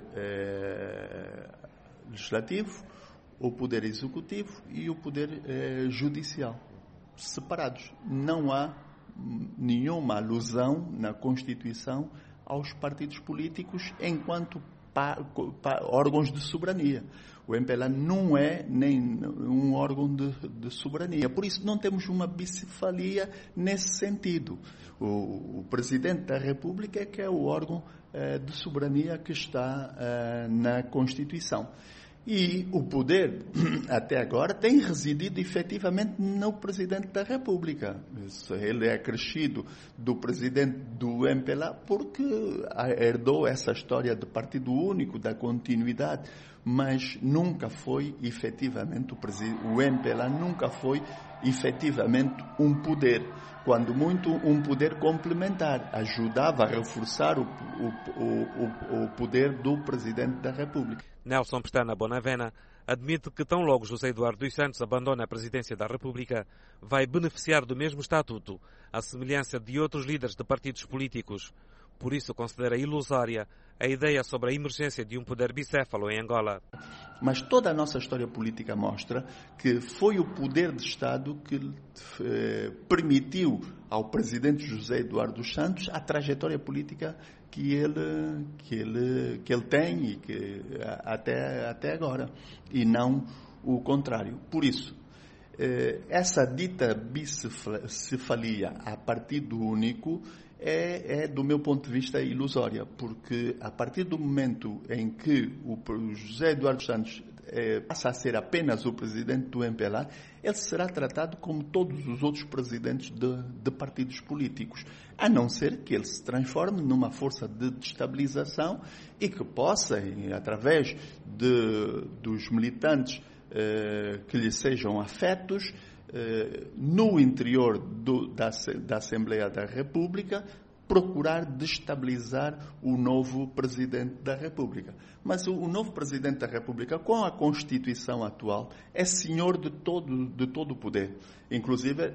legislativo, o poder executivo e o poder judicial, separados. Não há nenhuma alusão na Constituição aos partidos políticos enquanto órgãos de soberania. O MPLA não é nem um órgão de soberania. Por isso não temos uma bicefalia nesse sentido. O Presidente da República é que é o órgão de soberania que está na Constituição. E o poder, até agora, tem residido efetivamente no Presidente da República. Ele é acrescido do Presidente do MPLA porque herdou essa história de partido único, da continuidade, mas nunca foi efetivamente o MPLA nunca foi efetivamente um poder. Quando muito, um poder complementar, ajudava a reforçar o poder do Presidente da República.
Nelson Pestana Bonavena admite que tão logo José Eduardo dos Santos abandone a presidência da República, vai beneficiar do mesmo estatuto, à semelhança de outros líderes de partidos políticos. Por isso considera ilusória a ideia sobre a emergência de um poder bicéfalo em Angola.
Mas toda a nossa história política mostra que foi o poder de Estado que permitiu ao presidente José Eduardo dos Santos a trajetória política que ele tem e que até agora, e não o contrário. Por isso, essa dita bicefalia a partido único é, do meu ponto de vista, ilusória, porque a partir do momento em que o José Eduardo Santos passa a ser apenas o presidente do MPLA, ele será tratado como todos os outros presidentes de partidos políticos, a não ser que ele se transforme numa força de destabilização e que possa, através dos militantes que lhe sejam afetos, no interior da Assembleia da República, procurar destabilizar o novo Presidente da República. Mas o novo Presidente da República, com a Constituição atual, é senhor de todo o poder. Inclusive,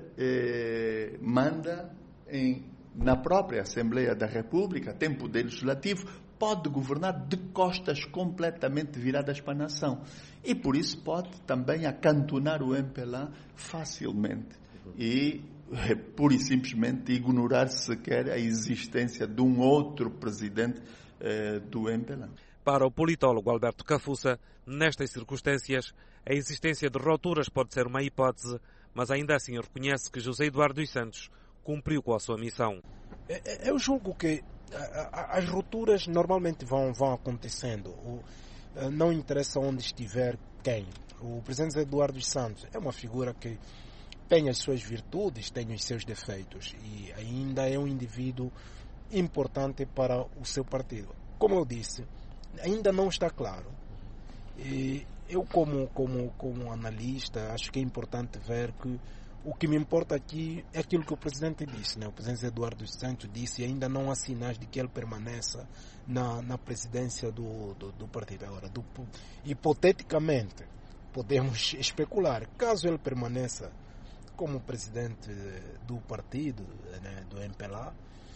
manda na própria Assembleia da República, tem poder legislativo, pode governar de costas completamente viradas para a nação. E por isso pode também acantonar o MPLA facilmente. E pura e simplesmente ignorar sequer a existência de um outro presidente do MPLA.
Para o politólogo Alberto Cafuça, nestas circunstâncias, a existência de rupturas pode ser uma hipótese, mas ainda assim reconhece que José Eduardo dos Santos cumpriu com a sua missão.
Eu julgo que as rupturas normalmente vão acontecendo. Não interessa onde estiver quem. O presidente Eduardo dos Santos é uma figura que tem as suas virtudes, tem os seus defeitos e ainda é um indivíduo importante para o seu partido. Como eu disse, ainda não está claro. E eu, como analista, acho que é importante ver que o que me importa aqui é aquilo que o presidente disse, né? O presidente Eduardo dos Santos disse, e ainda não há sinais de que ele permaneça na presidência do partido. Agora, hipoteticamente, podemos especular, caso ele permaneça como presidente do partido, né, do MPLA,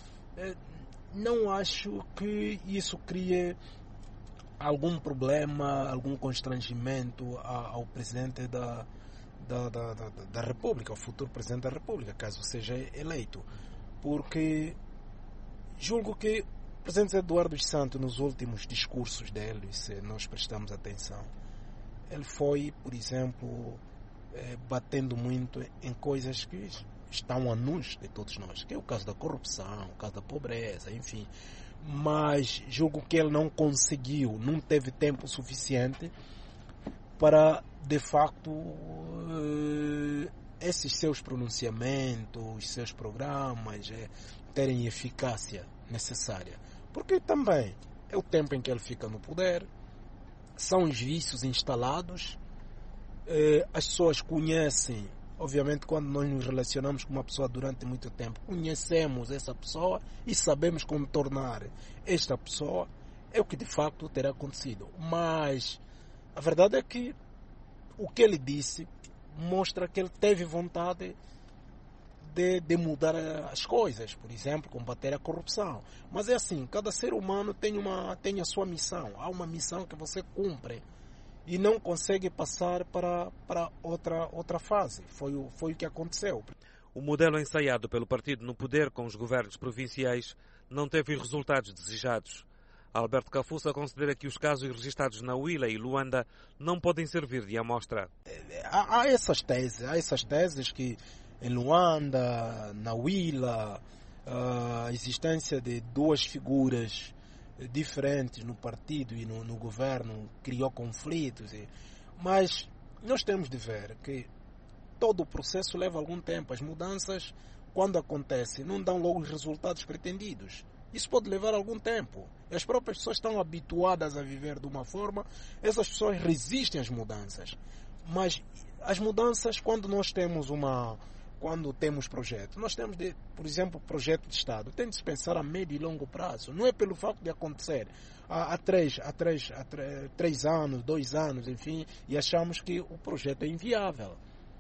não acho que isso crie algum problema, algum constrangimento ao presidente da República, ao futuro presidente da República, caso seja eleito. Porque julgo que o presidente Eduardo dos Santos, nos últimos discursos dele, se nós prestamos atenção, ele foi, por exemplo, batendo muito em coisas que estão a nós, de todos nós, que é o caso da corrupção, o caso da pobreza, enfim. Mas julgo que ele não conseguiu, não teve tempo suficiente para, de facto, esses seus pronunciamentos, seus programas terem eficácia necessária. Porque também é o tempo em que ele fica no poder, são os vícios instalados, as pessoas conhecem, obviamente quando nós nos relacionamos com uma pessoa durante muito tempo, conhecemos essa pessoa e sabemos contornar esta pessoa, é o que de facto terá acontecido. Mas a verdade é que o que ele disse mostra que ele teve vontade de mudar as coisas, por exemplo, combater a corrupção. Mas é assim, cada ser humano tem a sua missão. Há uma missão que você cumpre e não consegue passar para outra fase. Foi o que aconteceu.
O modelo ensaiado pelo partido no poder com os governos provinciais não teve os resultados desejados. Alberto Kafusa considera que os casos registrados na Huila e Luanda não podem servir de amostra.
Há essas teses que em Luanda, na Huila, a existência de duas figuras diferentes no partido e no governo criou conflitos. Mas nós temos de ver que todo o processo leva algum tempo. As mudanças, quando acontecem, não dão logo os resultados pretendidos. Isso pode levar algum tempo. As próprias pessoas estão habituadas a viver de uma forma, essas pessoas resistem às mudanças. Mas as mudanças, quando temos projeto, nós temos, por exemplo, projeto de Estado, tem de se pensar a médio e longo prazo. Não é pelo facto de acontecer há 3 anos, 2 anos, enfim, e achamos que o projeto é inviável.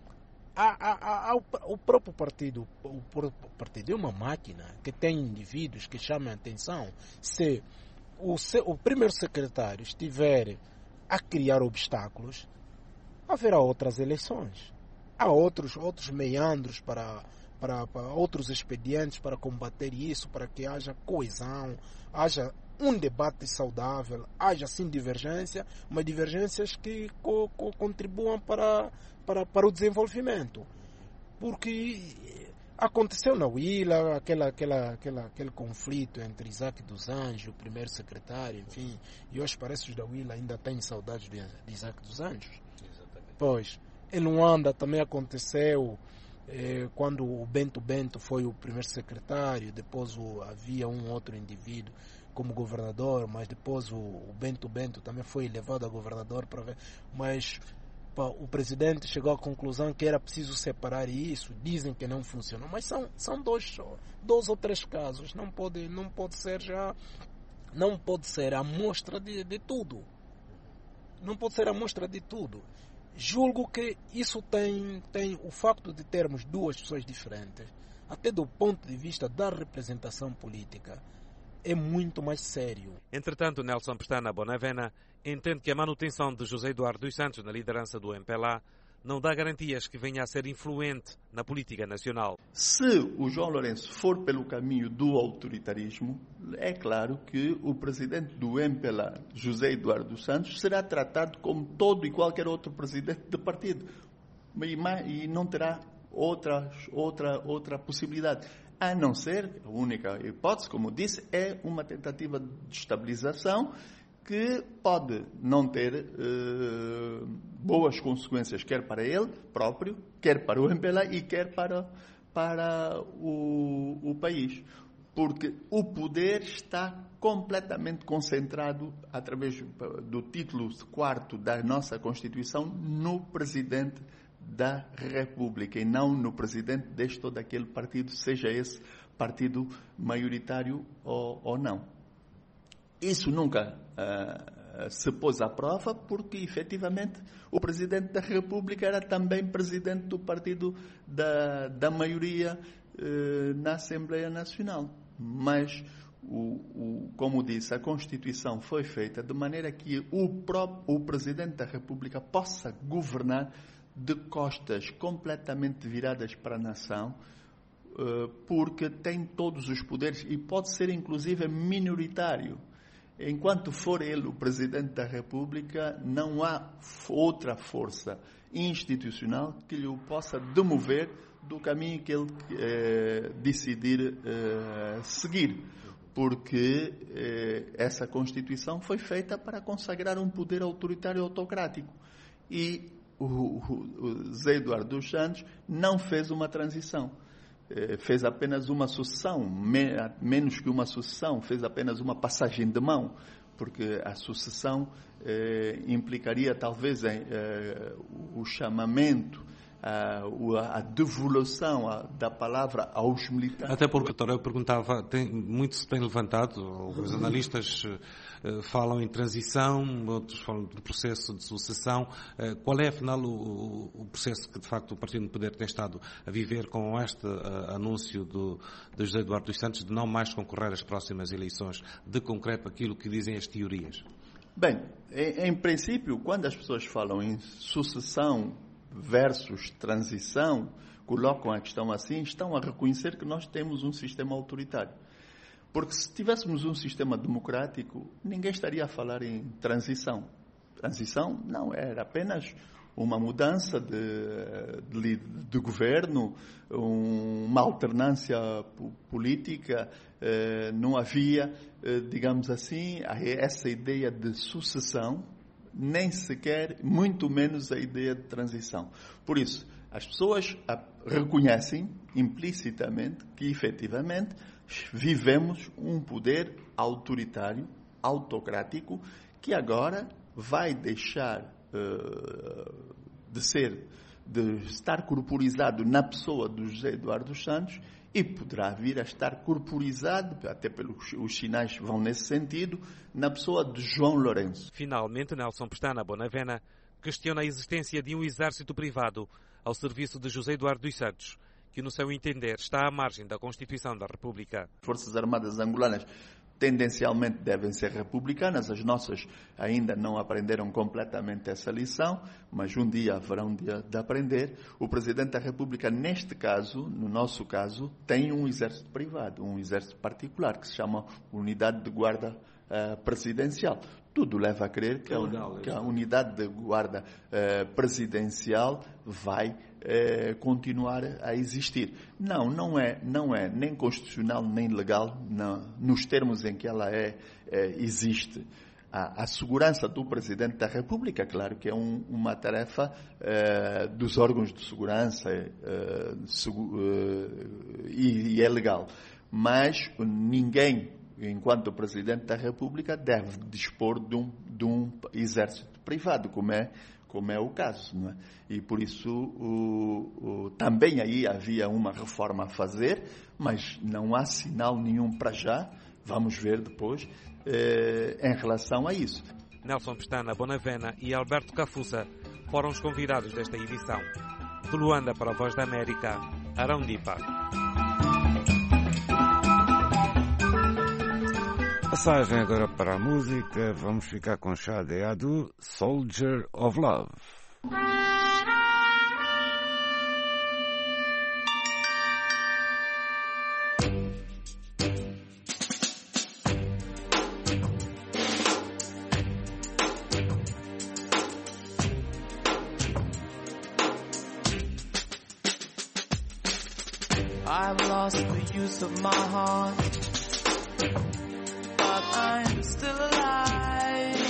O próprio partido, é uma máquina que tem indivíduos que chamam a atenção. Se o primeiro secretário estiver a criar obstáculos, haverá outras eleições. Há outros meandros para outros expedientes para combater isso, para que haja coesão, haja um debate saudável, haja sim divergência, mas divergências que contribuam para o desenvolvimento. Porque aconteceu na Huila aquele conflito entre Isaac dos Anjos, o primeiro secretário, enfim, e hoje parece que os da Huila ainda têm saudades de Isaac dos Anjos. Exatamente. Pois, em Luanda também aconteceu quando o Bento foi o primeiro secretário, depois havia um outro indivíduo como governador, mas depois o Bento também foi elevado a governador para ver, mas o presidente chegou à conclusão que era preciso separar isso. Dizem que não funcionou, mas são dois ou três casos. Não pode ser a amostra de tudo. Não pode ser a amostra de tudo. Julgo que isso tem o facto de termos duas pessoas diferentes, até do ponto de vista da representação política, é muito mais sério.
Entretanto, Nelson Pestana Bonavena entende que a manutenção de José Eduardo dos Santos na liderança do MPLA não dá garantias que venha a ser influente na política nacional.
Se o João Lourenço for pelo caminho do autoritarismo, é claro que o presidente do MPLA, José Eduardo dos Santos, será tratado como todo e qualquer outro presidente de partido e não terá outra possibilidade. A não ser, a única hipótese, como disse, é uma tentativa de estabilização que pode não ter boas consequências, quer para ele próprio, quer para o MPLA e quer para o país. Porque o poder está completamente concentrado, através do título 4º da nossa Constituição, no Presidente da República e não no presidente deste ou daquele partido, seja esse partido maioritário ou não. Isso nunca se pôs à prova porque, efetivamente, o presidente da República era também presidente do partido da maioria na Assembleia Nacional. Mas, como disse, a Constituição foi feita de maneira que o presidente da República possa governar de costas completamente viradas para a nação, porque tem todos os poderes e pode ser inclusive minoritário. Enquanto for ele o Presidente da República, não há outra força institucional que lhe possa demover do caminho que ele decidir seguir, porque essa Constituição foi feita para consagrar um poder autoritário e autocrático. E o Zé Eduardo dos Santos não fez uma transição, fez apenas uma sucessão, menos que uma sucessão, fez apenas uma passagem de mão, porque a sucessão implicaria talvez o chamamento a devolução da palavra aos militares.
Até porque, doutor, eu perguntava, muito se tem levantado, os analistas falam em transição, outros falam do processo de sucessão. Qual é, afinal, o processo que, de facto, o Partido do Poder tem estado a viver com este anúncio de José Eduardo dos Santos de não mais concorrer às próximas eleições? De concreto, aquilo que dizem as teorias.
Bem, em princípio, quando as pessoas falam em sucessão versus transição, colocam a questão assim, estão a reconhecer que nós temos um sistema autoritário. Porque se tivéssemos um sistema democrático, ninguém estaria a falar em transição. Transição não, era apenas uma mudança de governo, uma alternância política, não havia, digamos assim, essa ideia de sucessão, nem sequer, muito menos a ideia de transição. Por isso, as pessoas reconhecem implicitamente que, efetivamente, vivemos um poder autoritário, autocrático, que agora vai deixar de estar corporizado na pessoa do José Eduardo dos Santos e poderá vir a estar corporizado, até os sinais vão nesse sentido, na pessoa de João Lourenço.
Finalmente, Nelson Pestana Bonavena questiona a existência de um exército privado ao serviço de José Eduardo dos Santos, que, no seu entender, está à margem da Constituição da República.
Forças Armadas angolanas tendencialmente devem ser republicanas, as nossas ainda não aprenderam completamente essa lição, mas um dia haverão de aprender. O Presidente da República, neste caso, no nosso caso, tem um exército privado, um exército particular, que se chama Unidade de Guarda Presidencial. Tudo leva a crer que a Unidade de Guarda Presidencial vai continuar a existir. Não é nem constitucional nem legal nos termos em que ela existe. A segurança do Presidente da República, claro que é uma tarefa dos órgãos de segurança e é legal, mas ninguém, enquanto Presidente da República, deve dispor de um exército privado, como é o caso, não é? E por isso também aí havia uma reforma a fazer, mas não há sinal nenhum para já, vamos ver depois, em relação a isso.
Nelson Pestana Bonavena e Alberto Cafusa foram os convidados desta edição. De Luanda para a Voz da América, Arão Dipa.
Passagem agora para a música, vamos ficar com Shade Adu, Soldier of Love.
I've lost the use of my heart, but I'm still alive.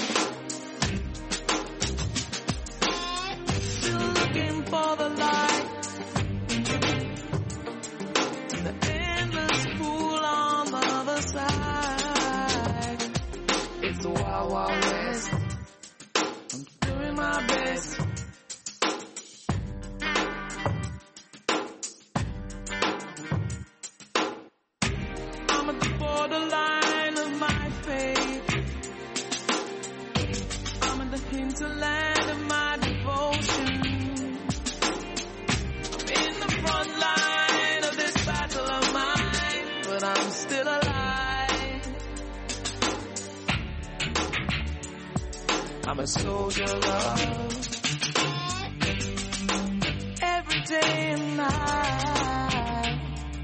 Still looking for the light, the endless pool on the other side. It's a wild, wild west. I'm doing my best. I'm at the borderline of my faith. I'm at the hinterland of my devotion. I'm in the front line of this battle of mine, but I'm still alive. I'm a soldier of love, every day and night.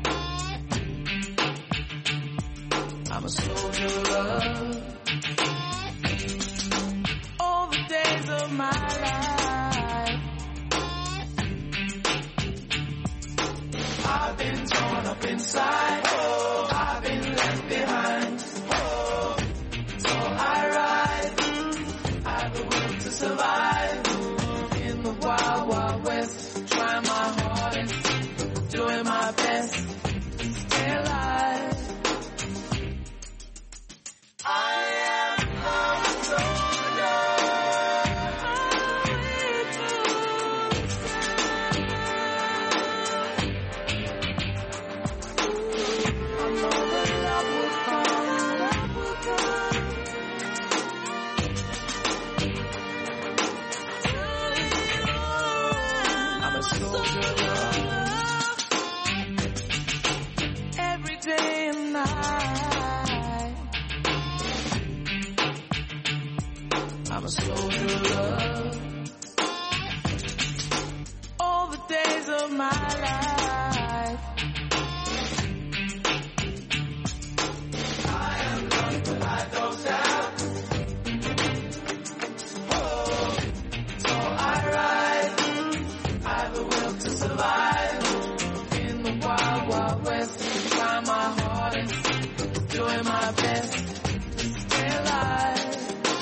I'm a soldier of love, all the days of my life. I've been torn up inside, I've been left behind. So I ride, I've the will to survive. In the wild, wild west, trying my hardest, doing my best to stay alive. I I'm a soldier of love. All the days of my life, I am lost but I don't doubt. Oh, so I ride, I've the will to survive in the wild, wild west. Find my heart and doing my best to stay alive.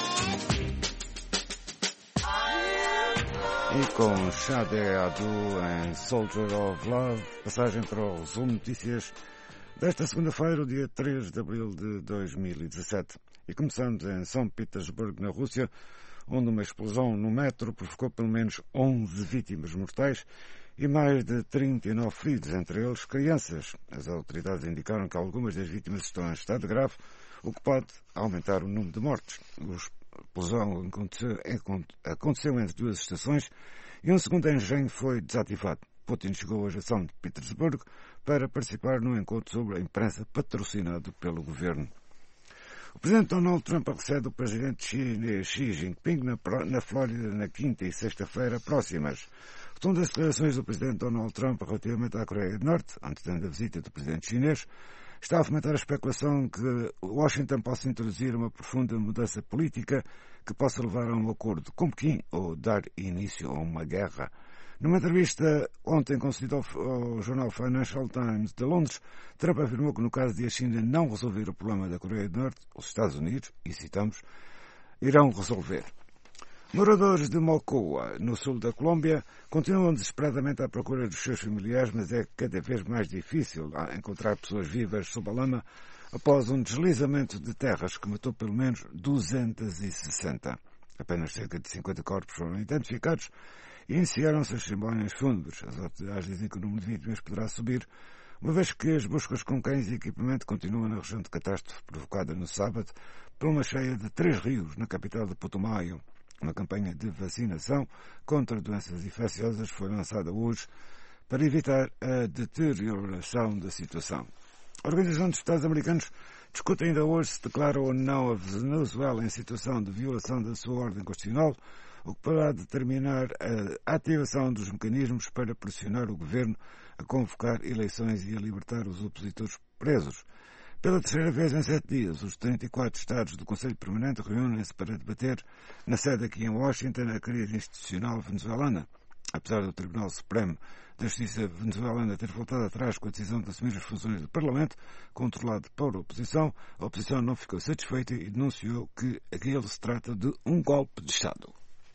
E com Sade Adu em Soldier of Love, passagem para o resumo de notícias desta segunda-feira, o dia 3 de abril de 2017. E começamos em São Petersburgo, na Rússia, onde uma explosão no metro provocou pelo menos 11 vítimas mortais e mais de 39 feridos, entre eles crianças. As autoridades indicaram que algumas das vítimas estão em estado grave, o que pode aumentar o número de mortes. A explosão aconteceu entre duas estações e um segundo engenho foi desativado. Putin chegou hoje a São Petersburgo para participar num encontro sobre a imprensa patrocinado pelo governo. O presidente Donald Trump recebe o presidente chinês Xi Jinping na Flórida na quinta e sexta-feira próximas. Segundo as declarações do presidente Donald Trump relativamente à Coreia do Norte, antes da visita do presidente chinês, está a fomentar a especulação que Washington possa introduzir uma profunda mudança política que possa levar a um acordo com Pequim ou dar início a uma guerra. Numa entrevista ontem concedida ao jornal Financial Times de Londres, Trump afirmou que no caso de a China não resolver o problema da Coreia do Norte, os Estados Unidos, e citamos, irão resolver. Moradores de Mocoa, no sul da Colômbia, continuam desesperadamente à procura dos seus familiares, mas é cada vez mais difícil encontrar pessoas vivas sob a lama após um deslizamento de terras que matou pelo menos 260. Apenas cerca de 50 corpos foram identificados e iniciaram-se as cerimónias fúnebres. As autoridades dizem que o número de vítimas poderá subir, uma vez que as buscas com cães e equipamento continuam na região de catástrofe provocada no sábado por uma cheia de 3 rios na capital de Putumayo. Uma campanha de vacinação contra doenças infecciosas foi lançada hoje para evitar a deterioração da situação. A Organização dos Estados Americanos discute ainda hoje se declara ou não a Venezuela em situação de violação da sua ordem constitucional, o que poderá determinar a ativação dos mecanismos para pressionar o governo a convocar eleições e a libertar os opositores presos. Pela terceira vez em 7 dias, os 34 Estados do Conselho Permanente reúnem-se para debater na sede aqui em Washington a crise institucional venezuelana. Apesar do Tribunal Supremo da Justiça venezuelana ter voltado atrás com a decisão de assumir as funções do Parlamento, controlado por a oposição não ficou satisfeita e denunciou que aquele se trata de um golpe de Estado.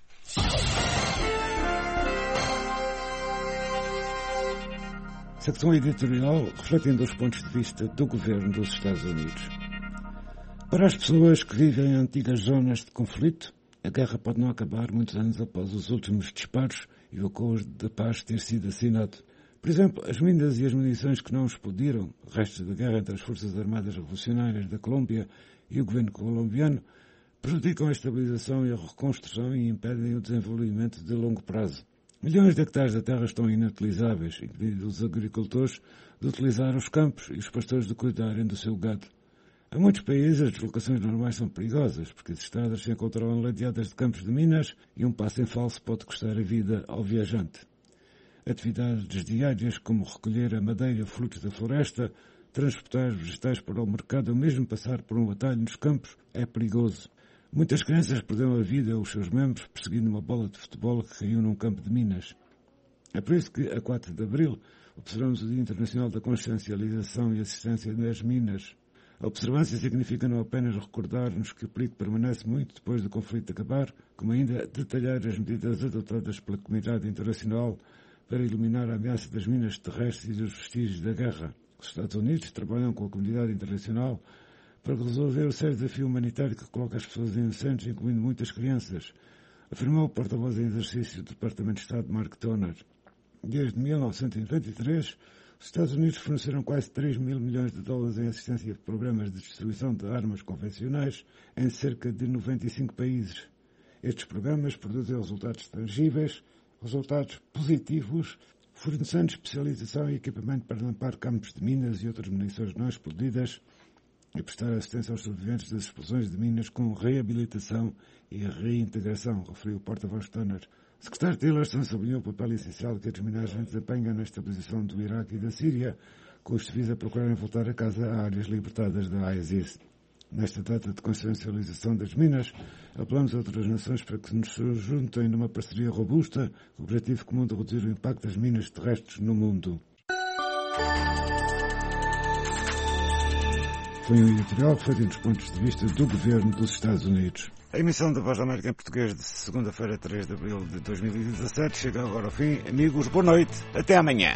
Secção editorial refletindo os pontos de vista do governo dos Estados Unidos. Para as pessoas que vivem em antigas zonas de conflito, a guerra pode não acabar muitos anos após os últimos disparos e o acordo de paz ter sido assinado. Por exemplo, as minas e as munições que não explodiram, restos da guerra entre as Forças Armadas Revolucionárias da Colômbia e o governo colombiano, prejudicam a estabilização e a reconstrução e impedem o desenvolvimento de longo prazo. Milhões de hectares de terra estão inutilizáveis, impedindo os agricultores de utilizar os campos e os pastores de cuidarem do seu gado. Em muitos países, as deslocações normais são perigosas, porque as estradas se encontram ladeadas de campos de minas e um passo em falso pode custar a vida ao viajante. Atividades diárias como recolher a madeira frutos da floresta, transportar vegetais para o mercado ou mesmo passar por um atalho nos campos é perigoso. Muitas crianças perderam a vida ou os seus membros perseguindo uma bola de futebol que caiu num campo de minas. É por isso que, a 4 de abril, observamos o Dia Internacional da Consciencialização e Assistência nas Minas. A observância significa não apenas recordar-nos que o perigo permanece muito depois do conflito acabar, como ainda detalhar as medidas adotadas pela comunidade internacional para eliminar a ameaça das minas terrestres e dos vestígios da guerra. Os Estados Unidos trabalham com a comunidade internacional para resolver o sério desafio humanitário que coloca as pessoas inocentes, incluindo muitas crianças, afirmou o porta-voz em exercício do Departamento de Estado Mark Toner. Desde 1993, os Estados Unidos forneceram quase 3 mil milhões de dólares em assistência a programas de distribuição de armas convencionais em cerca de 95 países. Estes programas produzem resultados tangíveis, resultados positivos, fornecendo especialização e equipamento para limpar campos de minas e outras munições não explodidas, e prestar assistência aos sobreviventes das explosões de minas com reabilitação e reintegração, referiu o porta-voz Turner. O secretário Tillerson sublinhou o papel essencial que a desminagem desempenha na estabilização do Iraque e da Síria, com os civis a procurarem voltar a casa a áreas libertadas da ISIS. Nesta data de consciencialização das minas, apelamos a outras nações para que nos juntem numa parceria robusta, com o objetivo comum de reduzir o impacto das minas terrestres no mundo. Foi um editorial feito dos pontos de vista do governo dos Estados Unidos. A emissão da Voz da América em português de segunda-feira, 3 de abril de 2017, chega agora ao fim. Amigos, boa noite. Até amanhã.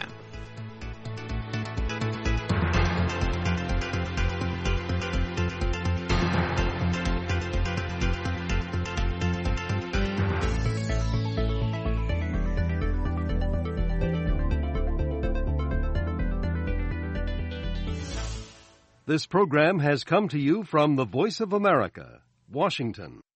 This program has come to you from the Voice of America, Washington.